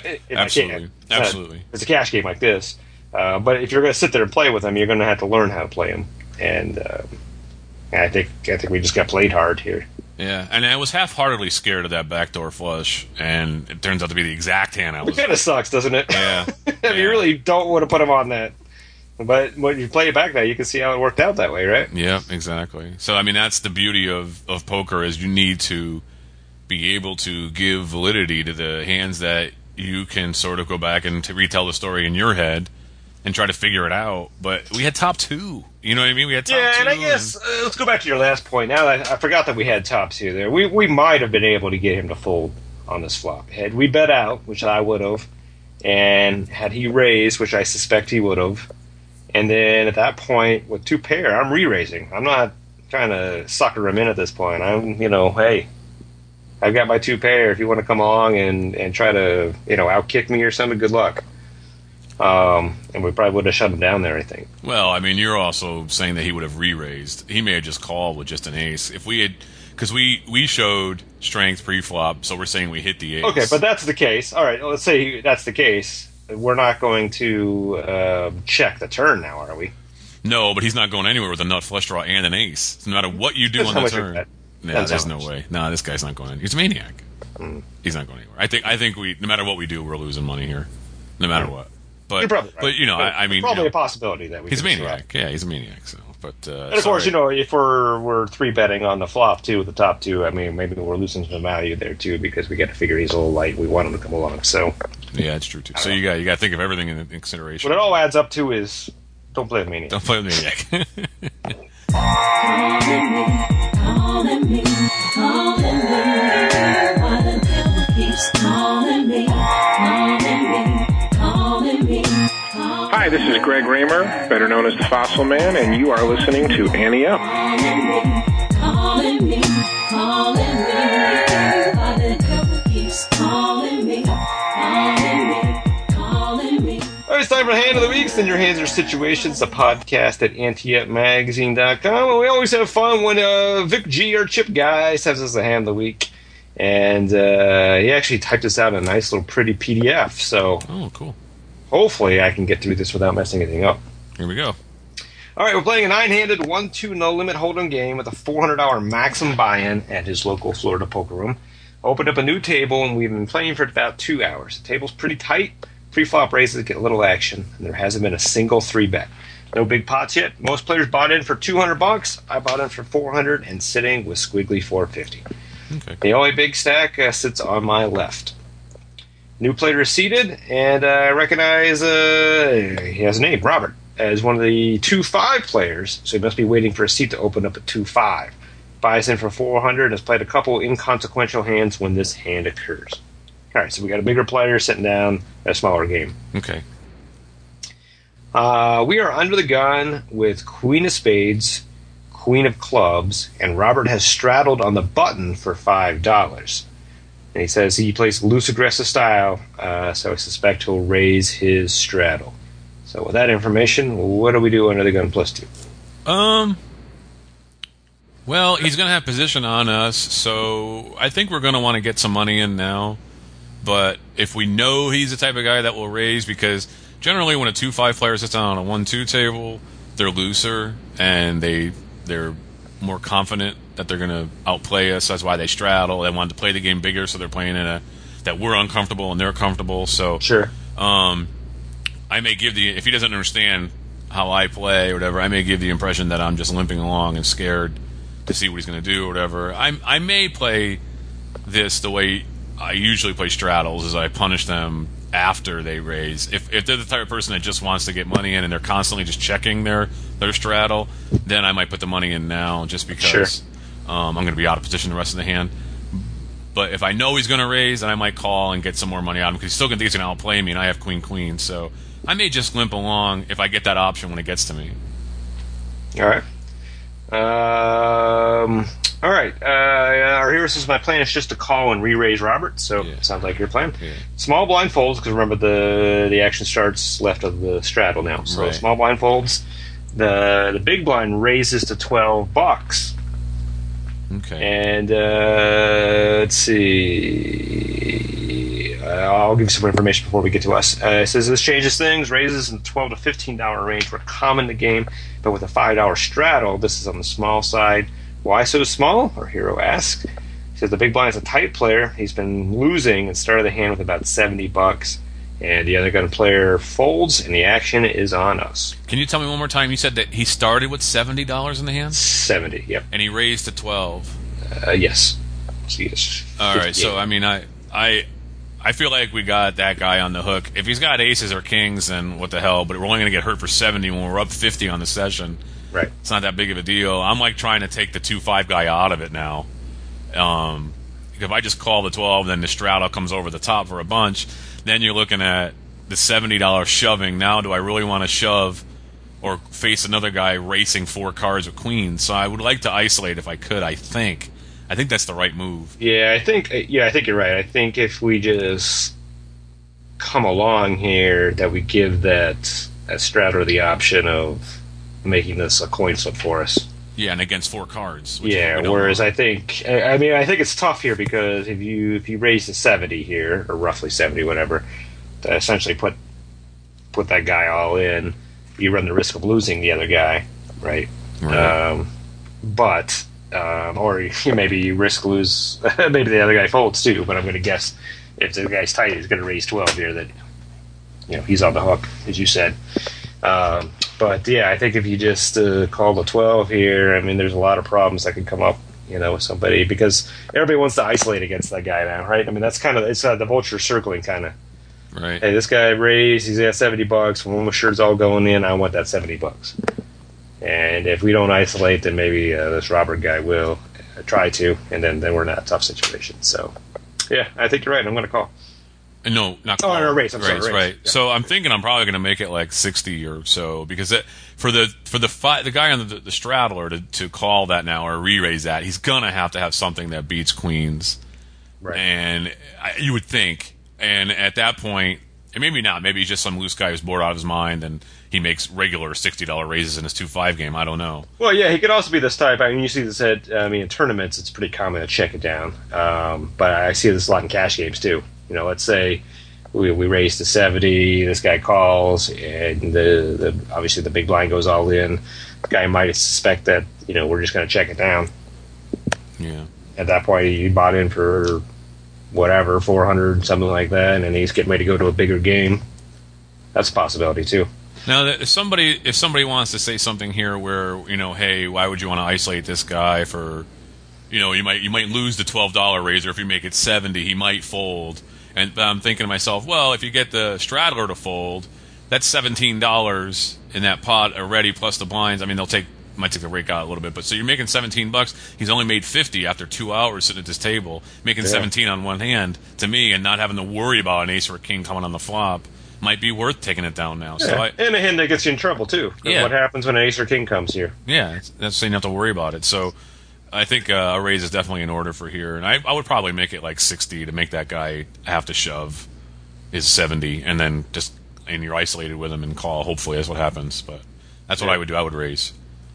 Absolutely. It's a cash game like this. But if you're going to sit there and play with them, you're going to have to learn how to play them. And I think we just got played hard here. Yeah, and I was half-heartedly scared of that backdoor flush, and it turns out to be the exact hand I was. It kind of sucks, doesn't it? Yeah. You really don't want to put them on that. But when you play it back now, you can see how it worked out that way, right? Yeah, exactly. So, I mean, that's the beauty of poker is you need to be able to give validity to the hands that you can sort of go back and to retell the story in your head and try to figure it out. But we had top two. You know what I mean? We had top two. Yeah, and I guess, let's go back to your last point. Now that I forgot that we had top two there. We might have been able to get him to fold on this flop. Had we bet out, which I would have, and had he raised, which I suspect he would have, and then at that point, with two pair, I'm re-raising. I'm not trying to sucker him in at this point. I'm, hey, I've got my two pair. If you want to come along and try to, outkick me or something, good luck. And we probably would have shut him down there, I think. Well, I mean, you're also saying that he would have re-raised. He may have just called with just an ace. If we had, because we showed strength pre-flop, so we're saying we hit the ace. Okay, but that's the case. All right, let's say that's the case. We're not going to check the turn now, are we? No, but he's not going anywhere with a nut flush draw and an ace. No matter what you do on the turn. Yeah, there's no way. No, this guy's not going anywhere. He's a maniac. He's not going anywhere. I think we, no matter what we do, we're losing money here. No matter what. But, you're probably right. But, I mean... Probably a possibility that we he's a maniac. Yeah, he's a maniac, so... But, and of course, if we're three betting on the flop too with the top two, I mean, maybe we're losing some value there too because we got to figure he's a little light. We want him to come along, so yeah, it's true too. So you got to think of everything in consideration. What it all adds up to is don't play with maniac. Don't play with maniac. Calling me, why the devil keeps calling me, calling me. Hi, this is Greg Raymer, better known as the Fossil Man, and you are listening to Annie Up. Calling me, why the devil keeps calling me, calling me. All right, it's time for Hand of the Week. Send your hands or situations, a podcast at anteupmagazine.com. And we always have fun when Vic G, our chip guy, sends us a Hand of the Week. And he actually typed us out a nice little pretty PDF. So, oh, cool. Hopefully I can get through this without messing anything up. Here we go. All right, we're playing a 9-handed 1-2 no-limit hold'em game with a $400 maximum buy-in at his local Florida poker room. Opened up a new table, and we've been playing for about 2 hours. The table's pretty tight. Pre-flop raises get a little action, and there hasn't been a single 3-bet. No big pots yet. Most players bought in for $200. I bought in for $400 and sitting with squiggly $450. Okay. The only big stack sits on my left. New player is seated, and I recognize he has a name, Robert, as one of the 2-5 players, so he must be waiting for a seat to open up at 2-5. Buys in for $400 and has played a couple inconsequential hands when this hand occurs. All right, so we got a bigger player sitting down, a smaller game. Okay. We are under the gun with Queen of Spades, Queen of Clubs, and Robert has straddled on the button for $5. And he says he plays loose aggressive style, so I suspect he'll raise his straddle. So with that information, what do we do under the gun +2? Well, he's going to have position on us, so I think we're going to want to get some money in now. But if we know he's the type of guy that will raise, because generally when a 2-5 player sits down on a 1-2 table, they're looser and they're more confident that they're going to outplay us. That's why they straddle. They want to play the game bigger, so they're playing in that we're uncomfortable and they're comfortable. So sure. I may give if he doesn't understand how I play or whatever, I may give the impression that I'm just limping along and scared to see what he's going to do or whatever. I may play this the way I usually play straddles, is I punish them after they raise. If they're the type of person that just wants to get money in and they're constantly just checking their straddle, then I might put the money in now just because sure. I'm going to be out of position the rest of the hand. But if I know he's going to raise, then I might call and get some more money out of him because he's still going to think he's going to outplay me, and I have queen-queen. So I may just limp along if I get that option when it gets to me. All right. All right. Our hero says my plan is just to call and re-raise Robert. So it sounds like your plan. Yeah. Small blind folds, because remember the action starts left of the straddle now. So right. Small blind folds. The big blind raises to $12. Okay. And let's see. I'll give you some information before we get to us. It says this changes things. Raises in the $12 to $15 range were common in the game, but with a $5 straddle, this is on the small side. Why so small? Our hero asks. He says the big blind is a tight player. He's been losing and started the hand with about $70. And the other gun player folds, and the action is on us. Can you tell me one more time? You said that he started with $70 in the hand? 70, yep. And he raised to 12. Yes. So yes. All right. So I mean, I feel like we got that guy on the hook. If he's got aces or kings, then what the hell? But we're only going to get hurt for 70 when we're up 50 on the session. Right. It's not that big of a deal. I'm like trying to take the 2-5 guy out of it now. If I just call the 12, then the straddle comes over the top for a bunch. Then you're looking at the $70 shoving. Now, do I really want to shove or face another guy racing 4 cards with queens? So I would like to isolate if I could. I think that's the right move. Yeah, I think you're right. I think if we just come along here, that we give that straddler the option of making this a coin flip for us. Yeah, and against 4 cards. Yeah, whereas I think it's tough here because if you raise to 70 here, or roughly 70, whatever, to essentially put that guy all in, you run the risk of losing the other guy, right? Right. Or maybe you risk lose, maybe the other guy folds too, but I'm going to guess if the guy's tight, he's going to raise 12 here, that he's on the hook, as you said. But yeah, I think if you just call the 12 here, I mean, there's a lot of problems that could come up, with somebody, because everybody wants to isolate against that guy now, right? I mean, that's kind of, it's the vulture circling kind of. Right. Hey, this guy raised, he's got $70. When my shirt's all going in, I want that $70. And if we don't isolate, then maybe this Robert guy will try to, and then we're in a tough situation. So, yeah, I think you're right. I'm going to call. No, not call. Oh, no, raise. I'm sorry, raise. Right. Yeah. So I'm thinking I'm probably going to make it like 60 or so, because for the guy on the straddler to call that now or re-raise that, he's going to have something that beats queens. Right. And you would think, and at that point, and maybe not, maybe he's just some loose guy who's bored out of his mind and he makes regular $60 raises in his 2-5 game. I don't know. Well, yeah, he could also be this type. I mean, you see this in tournaments, it's pretty common to check it down. But I see this a lot in cash games too. Let's say we raise to 70, this guy calls, and obviously the big blind goes all in. The guy might suspect that, we're just going to check it down. Yeah. At that point, you bought in for whatever, 400, something like that, and then he's getting ready to go to a bigger game. That's a possibility too. Now, if somebody wants to say something here where, hey, why would you want to isolate this guy for, you might lose the $12 raiser if you make it 70, he might fold. And I'm thinking to myself, well, if you get the straddler to fold, that's $17 in that pot already, plus the blinds. I mean, might take the rake out a little bit, but so you're making $17. He's only made 50 after 2 hours sitting at this table, making 17 on one hand. To me, and not having to worry about an ace or a king coming on the flop, might be worth taking it down now. Yeah. So and a hand that gets you in trouble too. Yeah. What happens when an ace or king comes here? Yeah, that's so you don't have to worry about it. So I think a raise is definitely in order for here, and I would probably make it like 60 to make that guy have to shove is 70, and then and you're isolated with him and call. Hopefully that's what happens, but that's what I would do. I would raise.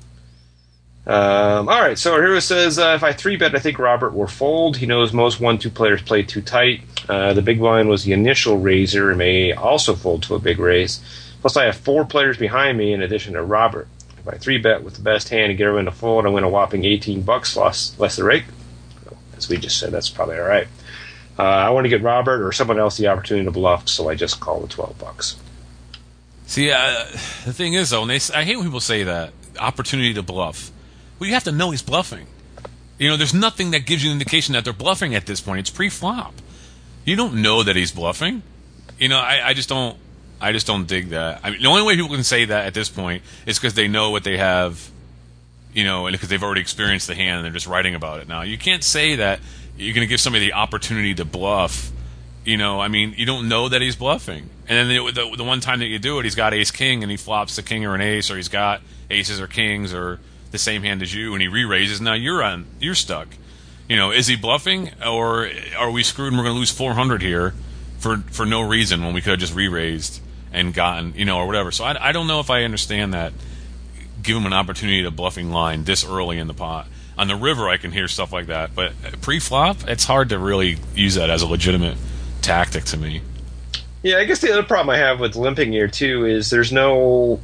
All right, so our hero says, if I 3-bet, I think Robert will fold. He knows most 1-2 players play too tight. The big blind was the initial raiser and may also fold to a big raise. Plus, I have 4 players behind me in addition to Robert. If I 3-bet with the best hand and get everyone to fold, I win a whopping $18 less the rake. As we just said, that's probably all right. I want to get Robert or someone else the opportunity to bluff, so I just call the $12. See, the thing is, though, I hate when people say that, opportunity to bluff. Well, you have to know he's bluffing. There's nothing that gives you an indication that they're bluffing at this point. It's pre-flop. You don't know that he's bluffing. I just don't dig that. I mean, the only way people can say that at this point is because they know what they have, and because they've already experienced the hand and they're just writing about it now. You can't say that you're going to give somebody the opportunity to bluff. I mean, you don't know that he's bluffing. And then the one time that you do it, he's got ace king, and he flops the king or an ace, or he's got aces or kings or the same hand as you, and he re-raises. Now you're stuck. Is he bluffing, or are we screwed and we're going to lose 400 here for no reason when we could have just re-raised and gotten, or whatever. So I don't know if I understand that. Give him an opportunity to bluffing line this early in the pot. On the river, I can hear stuff like that, but pre-flop, it's hard to really use that as a legitimate tactic to me. Yeah, I guess the other problem I have with limping here too is there's no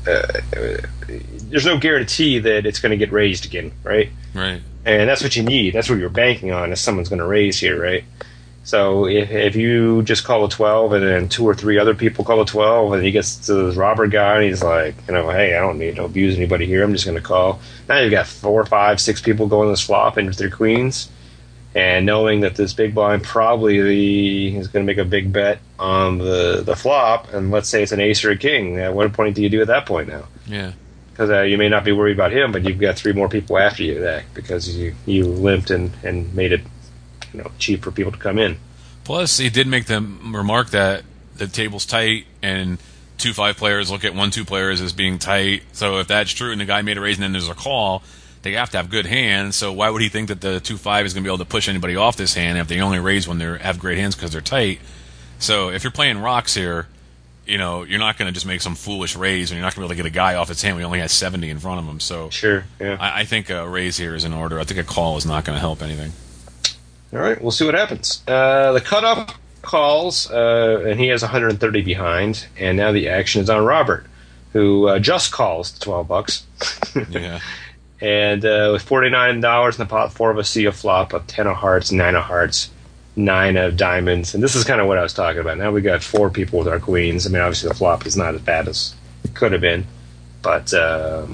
guarantee that it's going to get raised again, right? Right. And that's what you need. That's what you're banking on, is someone's going to raise here, right? So if you just call a 12 and then 2 or 3 other people call a 12 and he gets to this Robert guy and he's like, hey, I don't need to abuse anybody here. I'm just going to call. Now you've got 4, 5, 6 people going this flop and with their queens. And knowing that this big blind probably is going to make a big bet on the flop, and let's say it's an ace or a king, at what point do you do at that point now? Yeah. Because you may not be worried about him, but you've got 3 more people after you there because you limped and made it cheap for people to come in. Plus, he did make the remark that the table's tight and 2-5 players look at 1-2 players as being tight. So if that's true and the guy made a raise and then there's a call, they have to have good hands. So why would he think that the 2-5 is going to be able to push anybody off this hand if they only raise when they have great hands because they're tight? So if you're playing rocks here, you're not going to just make some foolish raise, and you're not going to be able to get a guy off his hand when he only has 70 in front of him. So sure, yeah. I think a raise here is in order. I think a call is not going to help anything. All right, we'll see what happens. The cutoff calls, and he has 130 behind, and now the action is on Robert, who just calls $12. Yeah. And with $49 in the pot, 4 of us see a flop of 10 of hearts, 9 of hearts, 9 of diamonds. And this is kind of what I was talking about. Now we got 4 people with our queens. I mean, obviously the flop is not as bad as it could have been. But I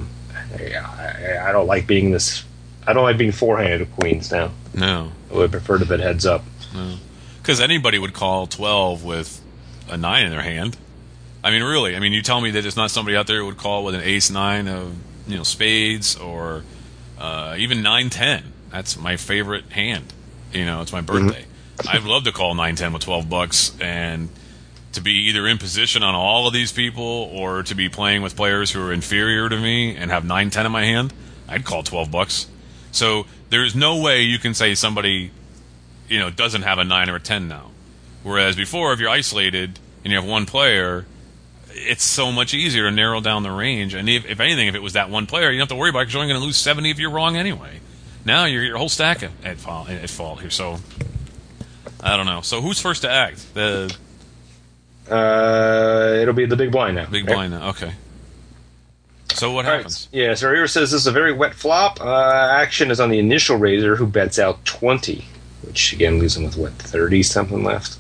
don't like being this... I don't like being four-handed with queens now. No. I would prefer to bet heads up. No. Because anybody would call 12 with a 9 in their hand. I mean, really. I mean, you tell me that there's not somebody out there who would call with an ace-9 of spades, or even 9-10. That's my favorite hand. It's my birthday. I'd love to call 9-10 with $12 and to be either in position on all of these people or to be playing with players who are inferior to me and have 9-10 in my hand. I'd call $12. So there's no way you can say somebody, doesn't have a 9 or a 10 now. Whereas before, if you're isolated and you have one player, it's so much easier to narrow down the range. And if anything, if it was that one player, you don't have to worry about it because you're only going to lose 70 if you're wrong anyway. Now your whole stack at fault here. So I don't know. So who's first to act? It'll be the big blind now. Big blind now. Okay. So what happens? Right. Yeah, so Rivera says this is a very wet flop. Action is on the initial raiser, who bets out 20, which again leaves him with 30-something left.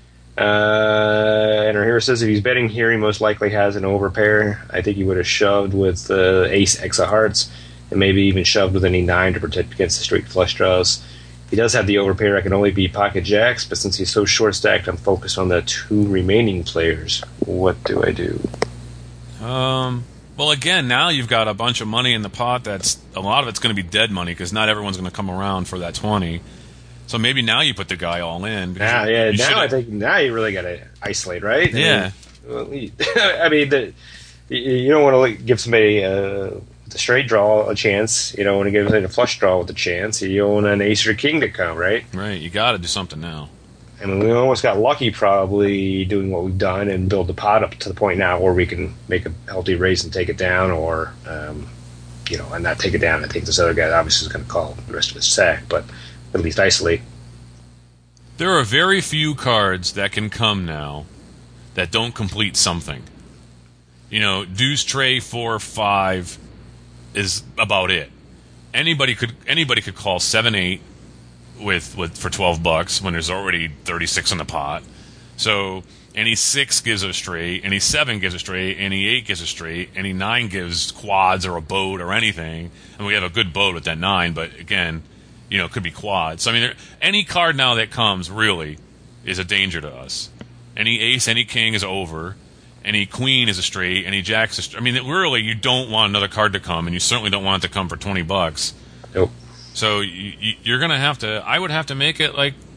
And Rivera says if he's betting here, he most likely has an overpair. I think he would have shoved with the ace X of hearts, and maybe even shoved with any 9 to protect against the straight flush draws. He does have the overpair. I can only beat pocket jacks, but since he's so short stacked, I'm focused on the 2 remaining players. What do I do? Well, again, now you've got a bunch of money in the pot. That's a lot of it's going to be dead money because not everyone's going to come around for that 20. So maybe now you put the guy all in. Now I think now you really got to isolate, right? Yeah. I mean, you don't want to give somebody the straight draw a chance. You don't want to give somebody a flush draw with a chance. You want an ace or king to come, right? Right. You got to do something now. I mean, we almost got lucky probably doing what we've done and build the pot up to the point now where we can make a healthy raise and take it down, or, and not take it down. I think this other guy obviously is going to call the rest of his sack, but at least isolate. There are very few cards that can come now that don't complete something. Deuce, tray, 4, 5 is about it. Anybody could call 7, 8 with for $12 when there's already 36 in the pot. So any 6 gives a straight, any 7 gives a straight, any 8 gives a straight, any 9 gives quads or a boat or anything. And we have a good boat with that 9, but again, it could be quads. So I mean, any card now that comes really is a danger to us. Any ace, any king is over. Any queen is a straight. Any jack's a straight. I mean, really, you don't want another card to come, and you certainly don't want it to come for $20. Nope. So you're going to have to... I would have to make it like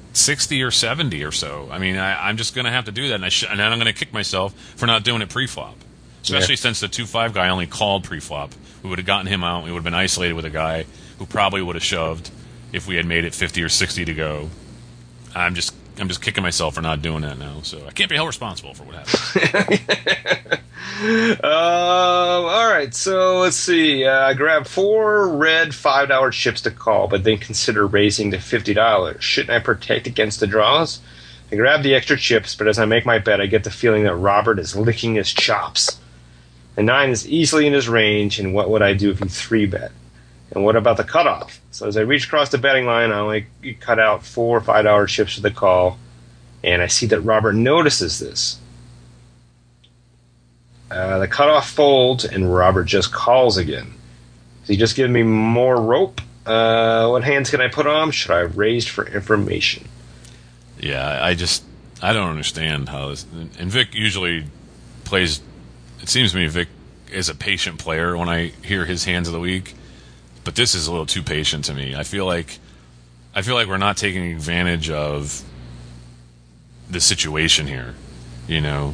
60 or 70 or so. I mean, I'm just going to have to do that, and then I'm going to kick myself for not doing it pre-flop. Especially since the 2-5 guy only called pre-flop. We would have gotten him out. We would have been isolated with a guy who probably would have shoved if we had made it 50 or 60 to go. I'm just kicking myself for not doing that now. So I can't be held responsible for what happened. All right, so let's see. I grabbed 4 red $5 chips to call, but then consider raising to $50. Shouldn't I protect against the draws? I grab the extra chips, but as I make my bet, I get the feeling that Robert is licking his chops. The 9 is easily in his range, and what would I do if he 3-bet? And what about the cutoff? So as I reach across the betting line, I only cut out 4 $5 chips for the call, and I see that Robert notices this. The cutoff folds, and Robert just calls again. Is he just giving me more rope? What hands can I put on? Should I have raised for information? Yeah, I don't understand how this... And Vic usually plays... It seems to me Vic is a patient player when I hear his hands of the week, but this is a little too patient to me. I feel like we're not taking advantage of the situation here, you know.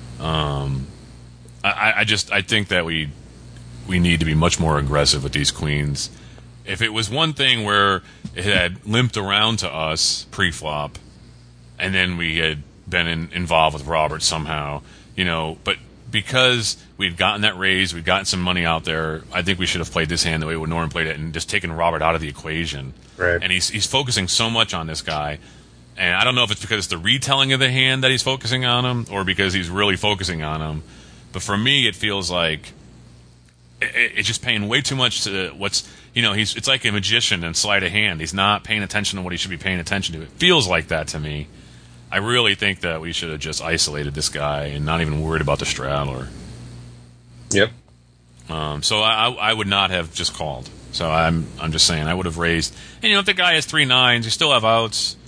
I think that we need to be much more aggressive with these queens. If it was one thing where it had limped around to us pre-flop, and then we had been involved with Robert somehow, you know, but because we'd gotten that raise, we'd gotten some money out there, I think we should have played this hand the way we normally played it and just taken Robert out of the equation. Right. And he's focusing so much on this guy, and I don't know if it's because it's the retelling of the hand that he's focusing on him or because he's really focusing on him. But for me, it feels like it's just paying way too much to what's, you know, it's like a magician and sleight of hand. He's not paying attention to what he should be paying attention to. It feels like that to me. I really think that we should have just isolated this guy and not even worried about the straddler. Yep. So I would not have just called. So I'm just saying I would have raised. And, you know, if the guy has 3 9s, you still have outs.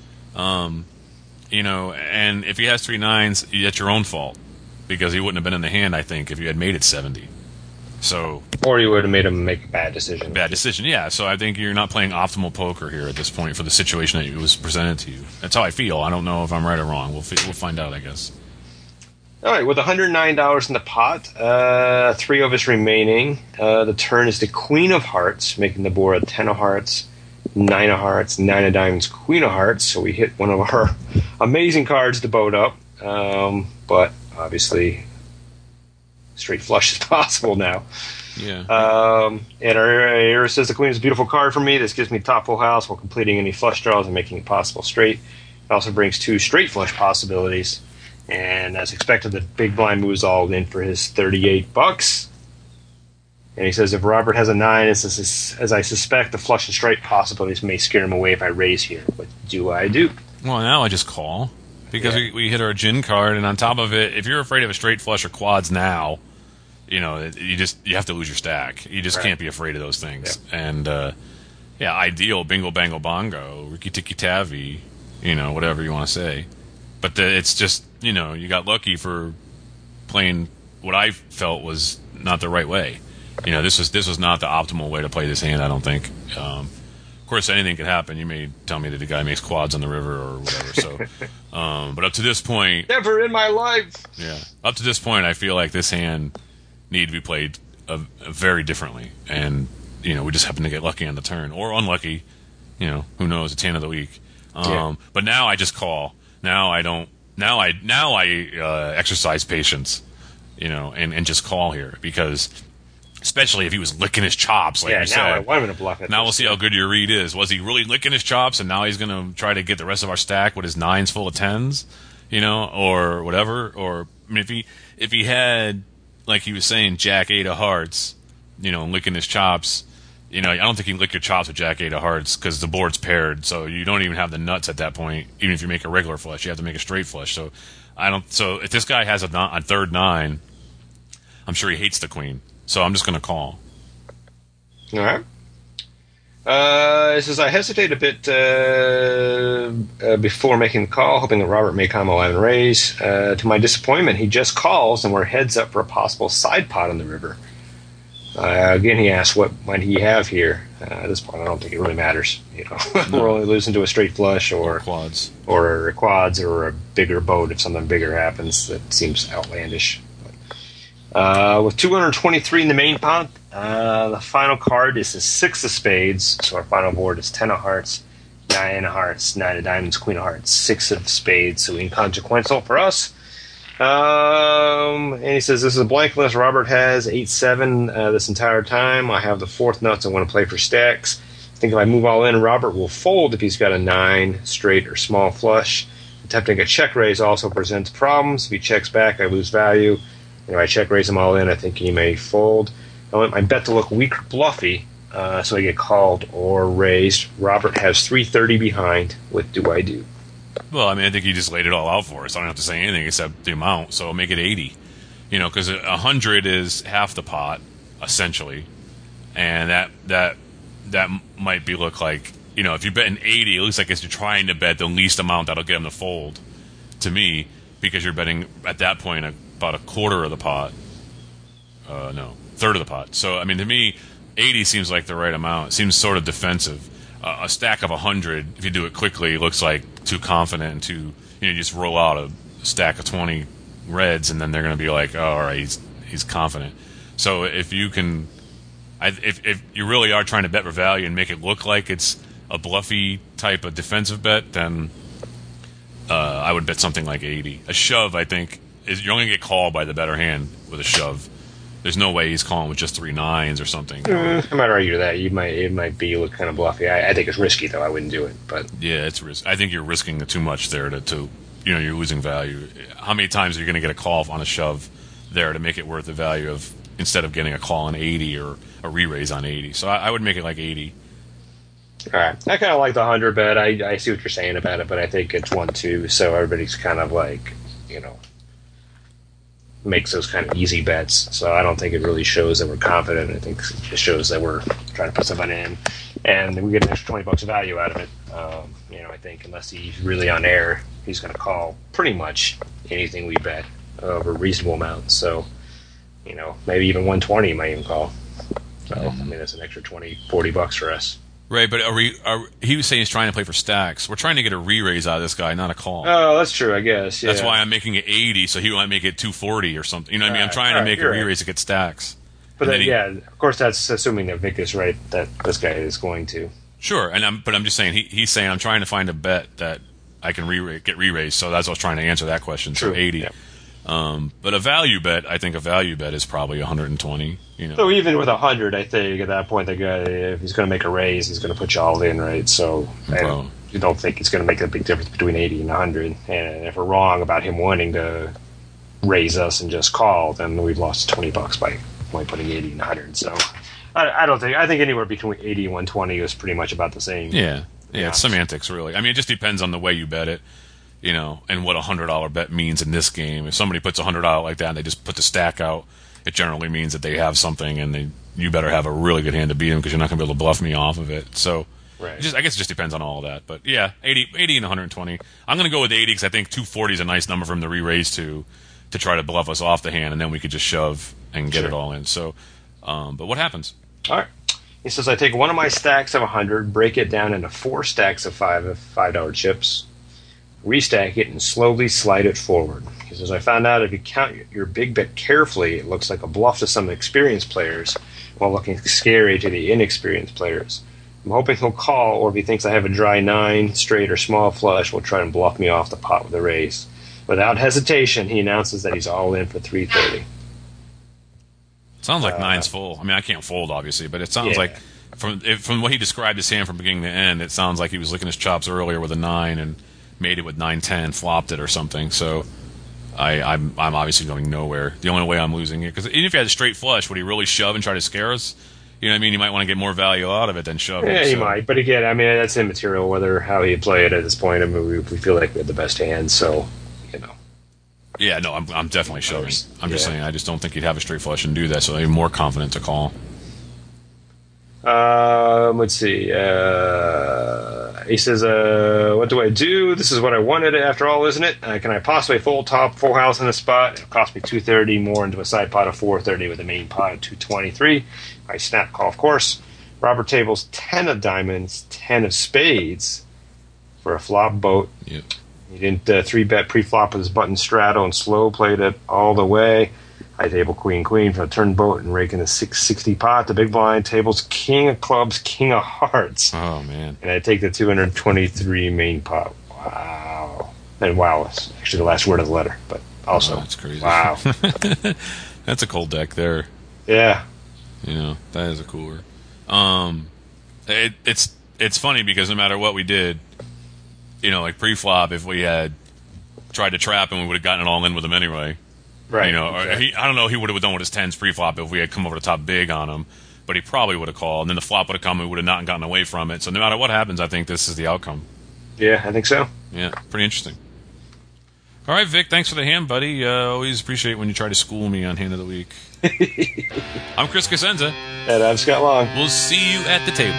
You know, and if he has 3 9s, that's your own fault because he wouldn't have been in the hand, I think, if you had made it 70. So, or you would have made him make a bad decision. Bad decision, yeah. So I think you're not playing optimal poker here at this point for the situation that was presented to you. That's how I feel. I don't know if I'm right or wrong. We'll find out, I guess. All right, with $109 in the pot, 3 of us remaining. The turn is the Queen of Hearts, making the board a 10 of Hearts, 9 of Hearts, 9 of Diamonds, Queen of Hearts. So we hit one of our amazing cards to boat up, but obviously straight flush is possible now. Yeah. And our Era says the Queen is a beautiful card for me. This gives me top full house while completing any flush draws and making it possible straight. It also brings 2 straight flush possibilities. And as expected, the big blind moves all in for his $38. And he says if Robert has a 9, as I suspect, the flush and straight possibilities may scare him away if I raise here. What do I do? Well, now I just call. Because we hit our gin card, and on top of it, if you're afraid of a straight flush or quads now, you know, you have to lose your stack. You just can't be afraid of those things. Yeah. And ideal, bingo, bango, bongo, Ricky Tiki Tavi, you know, whatever you want to say. But it's just, you know, you got lucky for playing what I felt was not the right way. You know, this was not the optimal way to play this hand, I don't think. Of course, anything could happen. You may tell me that the guy makes quads on the river or whatever. So, but up to this point, never in my life. Yeah, up to this point, I feel like this hand needed to be played very differently, and you know, we just happened to get lucky on the turn or unlucky. You know, who knows? It's hand of the week. But now I just call. Now I don't. Now I exercise patience. You know, and just call here because. Especially if he was licking his chops, like you said. I want him to bluff it. Now we'll see how good your read is. Was he really licking his chops, and now he's going to try to get the rest of our stack with his 9s full of 10s, you know, or whatever? Or I mean, if he had, like he was saying, Jack 8 of Hearts, you know, licking his chops, you know, I don't think you can lick your chops with Jack 8 of Hearts because the board's paired, so you don't even have the nuts at that point. Even if you make a regular flush, you have to make a straight flush. So So if this guy has a third 9, I'm sure he hates the queen. So I'm just going to call. All right. It says, I hesitate a bit before making the call, hoping that Robert may come alive and raise. To my disappointment, he just calls, and we're heads up for a possible side pot on the river. Again, he asked what might he have here. At this point, I don't think it really matters. We're only losing to a straight flush or quads or a bigger boat if something bigger happens. That seems outlandish. With 223 in the main pot, the final card is the 6 of spades. So our final board is 10 of hearts, 9 of hearts, 9 of diamonds, queen of hearts, 6 of spades. So inconsequential for us. And he says, this is a blank list. Robert has 8-7 this entire time. I have the 4th nuts I want to play for stacks. I think if I move all in, Robert will fold if he's got a 9, straight, or small flush. Attempting a check raise also presents problems. If he checks back, I lose value. And if I check raise him all in, I think he may fold. I want my bet to look weak or bluffy, so I get called or raised. Robert has 330 behind. What do I do? Well, I mean, I think he just laid it all out for us. I don't have to say anything except the amount, so make it 80. Because 100 is half the pot, essentially, and that might look like, if you bet an 80, it looks like you're trying to bet the least amount that'll get him to fold, to me, because you're betting at that point about a quarter of the pot. No, third of the pot. So, I mean, to me, 80 seems like the right amount. It seems sort of defensive. A stack of 100, if you do it quickly, looks like too confident and too, you just roll out a stack of 20 reds and then they're going to be like, oh, all right, he's confident. So if you can, if you really are trying to bet for value and make it look like it's a bluffy type of defensive bet, then I would bet something like 80. A shove, I think, you're only going to get called by the better hand with a shove. There's no way he's calling with just 3 9s or something. I might argue that it might be look kind of bluffy. I think it's risky though. I wouldn't do it, but yeah, it's risky. I think you're risking too much there to you're losing value. How many times are you going to get a call on a shove there to make it worth the value of instead of getting a call on 80 or a re-raise on 80? So I would make it like 80. All right, I kind of like the 100 bet. I see what you're saying about it, but I think it's 1-2, so everybody's kind of like makes those kind of easy bets. So I don't think it really shows that we're confident. I think it just shows that we're trying to put something in, and we get an extra $20 of value out of it. I think unless he's really on air, he's going to call pretty much anything we bet of a reasonable amount. So, maybe even 120 he might even call. So I mean, that's an extra $20-$40 for us. Right, but he was saying he's trying to play for stacks. We're trying to get a re-raise out of this guy, not a call. Oh, that's true, I guess. Yeah. That's why I'm making it 80, so he might make it 240 or something. You know what I mean? I'm trying to make a re-raise to get stacks. But then, of course, that's assuming that Vic is right, that this guy is going to. Sure, but I'm just saying, he's saying I'm trying to find a bet that I can get re-raised, so that's what I was trying to answer that question. True. So 80. Yeah. But a value bet, I think a value bet is probably 120. So even with 100, I think at that point the guy, if he's going to make a raise, he's going to put you all in, right? So you don't think it's going to make a big difference between 80 and 100. And if we're wrong about him wanting to raise us and just call, then we've lost $20 by only putting 80 and 100. So I think anywhere between 80 and 120 is pretty much about the same. Yeah, it's semantics, really. I mean, it just depends on the way you bet it. And what a $100 bet means in this game. If somebody puts $100 like that and they just put the stack out, it generally means that they have something, and you better have a really good hand to beat them because you're not going to be able to bluff me off of it. So, I guess it just depends on all of that. But yeah, 80 and 120. I'm going to go with 80 because I think 240 is a nice number for him to re-raise to try to bluff us off the hand, and then we could just shove and get it all in. So, but what happens? All right. He says, I take one of my stacks of 100, break it down into 4 stacks of $5 chips, restack it, and slowly slide it forward. He says, I found out if you count your big bet carefully, it looks like a bluff to some experienced players while looking scary to the inexperienced players. I'm hoping he'll call, or if he thinks I have a dry 9, straight, or small flush, will try and bluff me off the pot with a raise. Without hesitation, he announces that he's all in for 330. Sounds like 9's full. I mean, I can't fold, obviously, but it sounds like, from what he described his hand from beginning to end, it sounds like he was licking his chops earlier with a 9 and made it with 9-10, flopped it or something. So I'm obviously going nowhere. The only way I'm losing it, because even if he had a straight flush, would he really shove and try to scare us? You know what I mean? You might want to get more value out of it than shove. Yeah, he might. But again, I mean, that's immaterial how he'd play it at this point. I mean, we feel like we had the best hand, so, Yeah, no, I'm definitely shoving. I'm just saying, I just don't think he'd have a straight flush and do that, so I'm more confident to call. Let's see. He says, what do I do? This is what I wanted after all, isn't it? Can I possibly full house in a spot? It'll cost me $230 more into a side pot of $430 with a main pot of $223. I snap call, of course. Robert tables 10 of diamonds, 10 of spades for a flop boat. Yep. He didn't 3-bet pre-flop with his button straddle and slow played it all the way. I table queen for a turn boat and rake in the 660 pot. The big blind tables king of clubs, king of hearts. Oh, man. And I take the 223 main pot. Wow. And wow is actually the last word of the letter, but also. That's crazy. Wow. That's a cool deck there. Yeah. You know, that is a cooler. It's funny because no matter what we did, you know, like pre-flop, if we had tried to trap him, we would have gotten it all in with him anyway. Right. You know, exactly. I don't know. He would have done with his 10s pre-flop if we had come over the top big on him, but he probably would have called, and then the flop would have come, and we would have not gotten away from it. So no matter what happens, I think this is the outcome. Yeah, I think so. Yeah, pretty interesting. All right, Vic, thanks for the hand, buddy. Always appreciate when you try to school me on Hand of the Week. I'm Chris Cosenza. And I'm Scott Long. We'll see you at the table.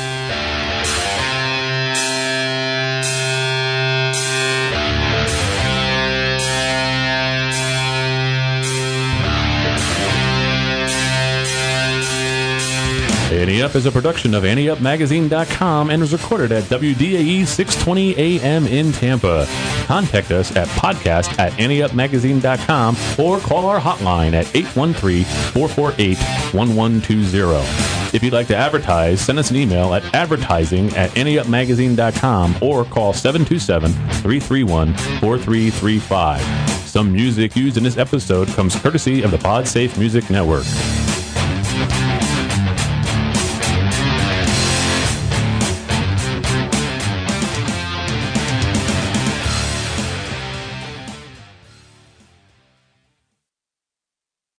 Ante Up is a production of AnteUpMagazine.com and was recorded at WDAE 620 AM in Tampa. Contact us at podcast@AnteUpMagazine.com or call our hotline at 813-448-1120. If you'd like to advertise, send us an email at advertising@AnteUpMagazine.com or call 727-331-4335. Some music used in this episode comes courtesy of the PodSafe Music Network.